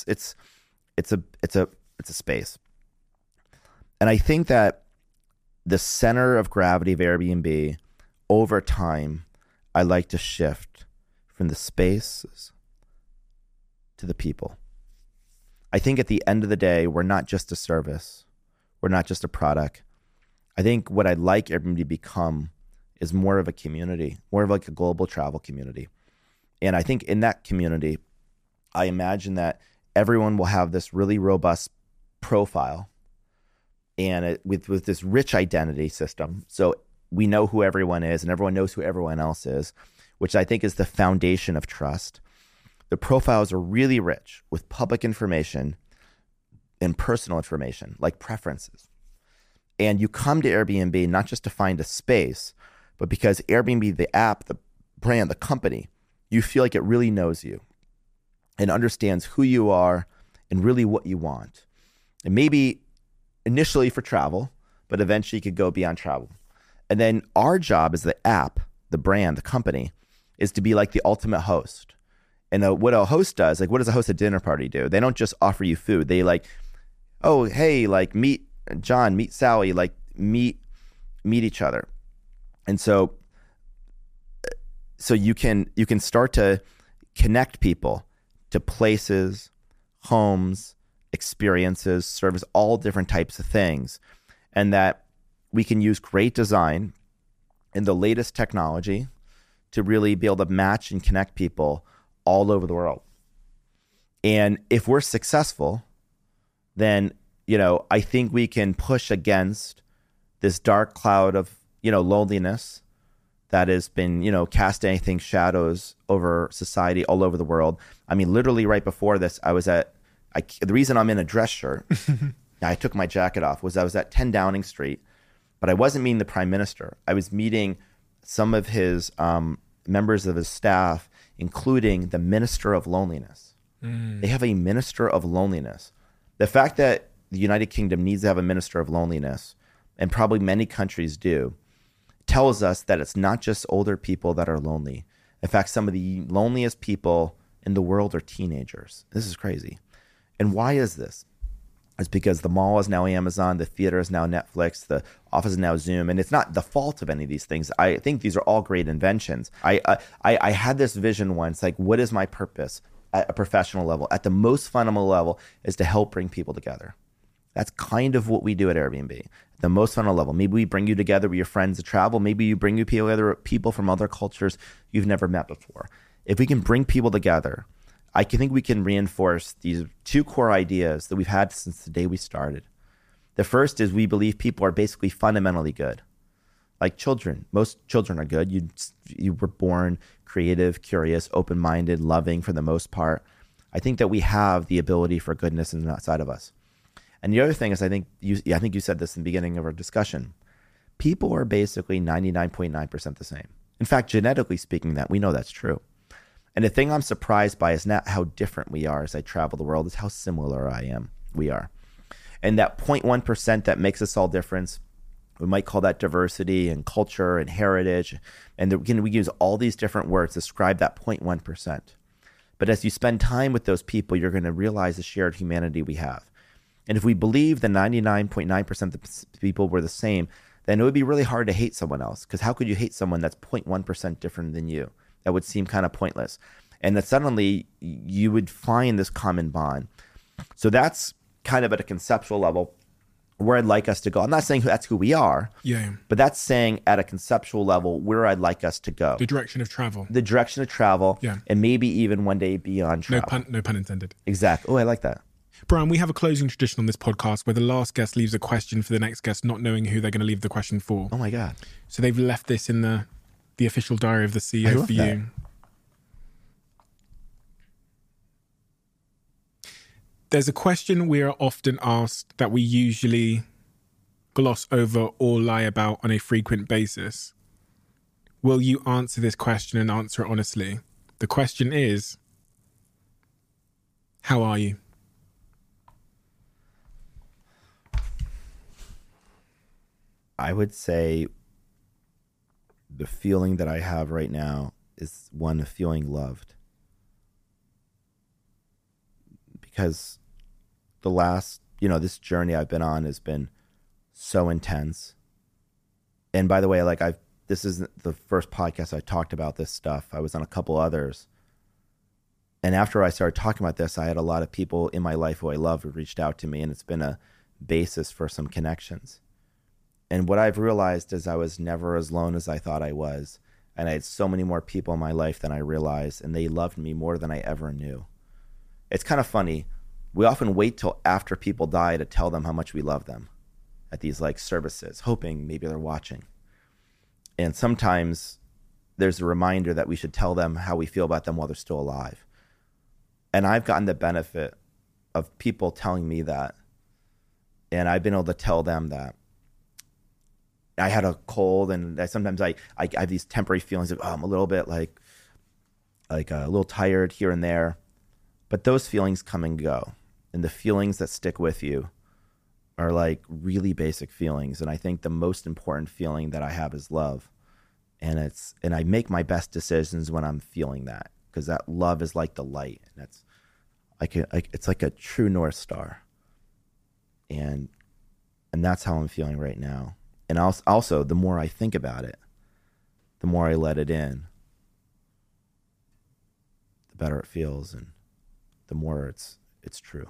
a space. And I think that the center of gravity of Airbnb, over time, I like to shift from the spaces to the people. I think at the end of the day, we're not just a service. We're not just a product. I think what I'd like Airbnb to become is more of a community, more of like a global travel community. And I think in that community, I imagine that everyone will have this really robust profile and with this rich identity system. So we know who everyone is and everyone knows who everyone else is, which I think is the foundation of trust. The profiles are really rich with public information and personal information, like preferences. And you come to Airbnb not just to find a space, but because Airbnb, the app, the brand, the company, you feel like it really knows you and understands who you are and really what you want. And maybe initially for travel, but eventually you could go beyond travel. And then our job as the app, the brand, the company, is to be like the ultimate host. And what a host does, like, what does a host at a dinner party do? They don't just offer you food. They like, oh, hey, like, meet John, meet Sally, like, meet each other. And so you can start to connect people to places, homes, experiences, service, all different types of things. And that we can use great design and the latest technology to really be able to match and connect people all over the world. And if we're successful, then, you know, I think we can push against this dark cloud of, you know, loneliness that has been, you know, casting shadows over society all over the world. I mean, literally right before this, the reason I'm in a dress shirt, I took my jacket off, was I was at 10 Downing Street, but I wasn't meeting the Prime Minister. I was meeting some of his members of his staff, including the Minister of Loneliness. They have a Minister of Loneliness. The fact that the United Kingdom needs to have a Minister of Loneliness, and probably many countries do, tells us that it's not just older people that are lonely. In fact, some of the loneliest people in the world are teenagers. This is crazy. And why is this? It's because the mall is now Amazon, the theater is now Netflix, the office is now Zoom, and it's not the fault of any of these things. I think these are all great inventions. I had this vision once, like, what is my purpose at a professional level? At the most fundamental level is to help bring people together. That's kind of what we do at Airbnb. At the most fundamental level, maybe we bring you together with your friends to travel. Maybe you bring you people from other cultures you've never met before. If we can bring people together, I think we can reinforce these two core ideas that we've had since the day we started. The first is we believe people are basically fundamentally good. Like children. Most children are good. You were born creative, curious, open-minded, loving for the most part. I think that we have the ability for goodness inside of us. And the other thing is, I think you said this in the beginning of our discussion. People are basically 99.9% the same. In fact, genetically speaking, that we know that's true. And the thing I'm surprised by is not how different we are as I travel the world, is how similar we are. And that 0.1% that makes us all different, we might call that diversity and culture and heritage. And again, we use all these different words to describe that 0.1%. But as you spend time with those people, you're going to realize the shared humanity we have. And if we believe the 99.9% of the people were the same, then it would be really hard to hate someone else. Because how could you hate someone that's 0.1% different than you? That would seem kind of pointless. And that suddenly you would find this common bond. So that's kind of at a conceptual level where I'd like us to go. I'm not saying that's who we are, but that's saying at a conceptual level where I'd like us to go. The direction of travel. The direction of travel, and maybe even one day beyond travel. No pun intended. Exactly. Oh, I like that. Brian, we have a closing tradition on this podcast where the last guest leaves a question for the next guest, not knowing who they're going to leave the question for. Oh my God. So they've left this in the official diary of the CEO for you. There's a question we are often asked that we usually gloss over or lie about on a frequent basis. Will you answer this question and answer it honestly? The question is, how are you? I would say the feeling that I have right now is one of feeling loved. Because the last, this journey I've been on has been so intense. And by the way, this isn't the first podcast I talked about this stuff. I was on a couple others. And after I started talking about this, I had a lot of people in my life who I love who reached out to me, and it's been a basis for some connections. And what I've realized is I was never as alone as I thought I was. And I had so many more people in my life than I realized, and they loved me more than I ever knew. It's kind of funny. We often wait till after people die to tell them how much we love them at these services, hoping maybe they're watching. And sometimes there's a reminder that we should tell them how we feel about them while they're still alive. And I've gotten the benefit of people telling me that. And I've been able to tell them that. I had a cold, and sometimes I have these temporary feelings of, I'm a little bit like a little tired here and there. But those feelings come and go. And the feelings that stick with you are really basic feelings. And I think the most important feeling that I have is love. And I make my best decisions when I'm feeling that, because that love is like the light. And it's like a true North Star. And that's how I'm feeling right now. And also, the more I think about it, the more I let it in, the better it feels, and the more it's true.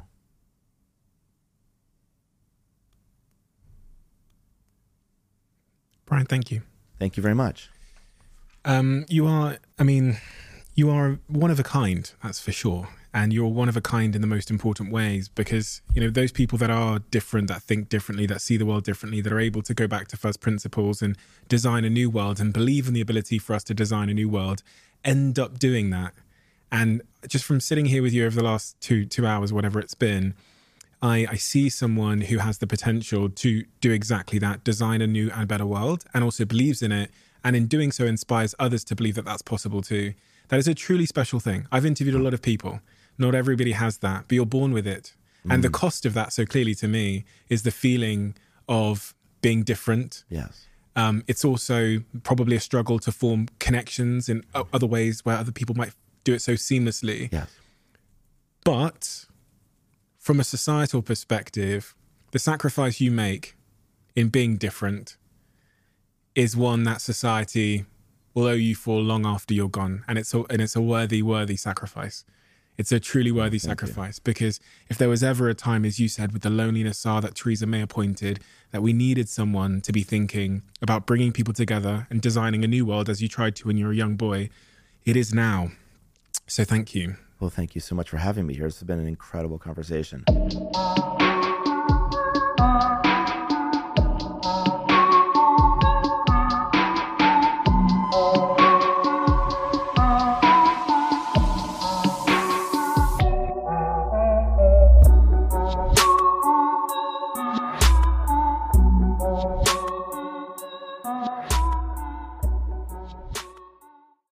Brian, thank you. Thank you very much. You are one of a kind, that's for sure. And you're one of a kind in the most important ways, because, those people that are different, that think differently, that see the world differently, that are able to go back to first principles and design a new world and believe in the ability for us to design a new world, end up doing that. And just from sitting here with you over the last two hours, whatever it's been, I see someone who has the potential to do exactly that, design a new and better world, and also believes in it. And in doing so, inspires others to believe that that's possible too. That is a truly special thing. I've interviewed a lot of people. Not everybody has that, but you're born with it. And the cost of that, so clearly to me, is the feeling of being different. Yes. It's also probably a struggle to form connections in other ways where other people might do it so seamlessly. Yes. But from a societal perspective, the sacrifice you make in being different is one that society will owe you for long after you're gone. And it's a worthy sacrifice. It's a truly worthy sacrifice, because if there was ever a time, as you said, with the loneliness that Theresa May appointed, that we needed someone to be thinking about bringing people together and designing a new world, as you tried to when you were a young boy, it is now. So thank you. Well, thank you so much for having me here. This has been an incredible conversation.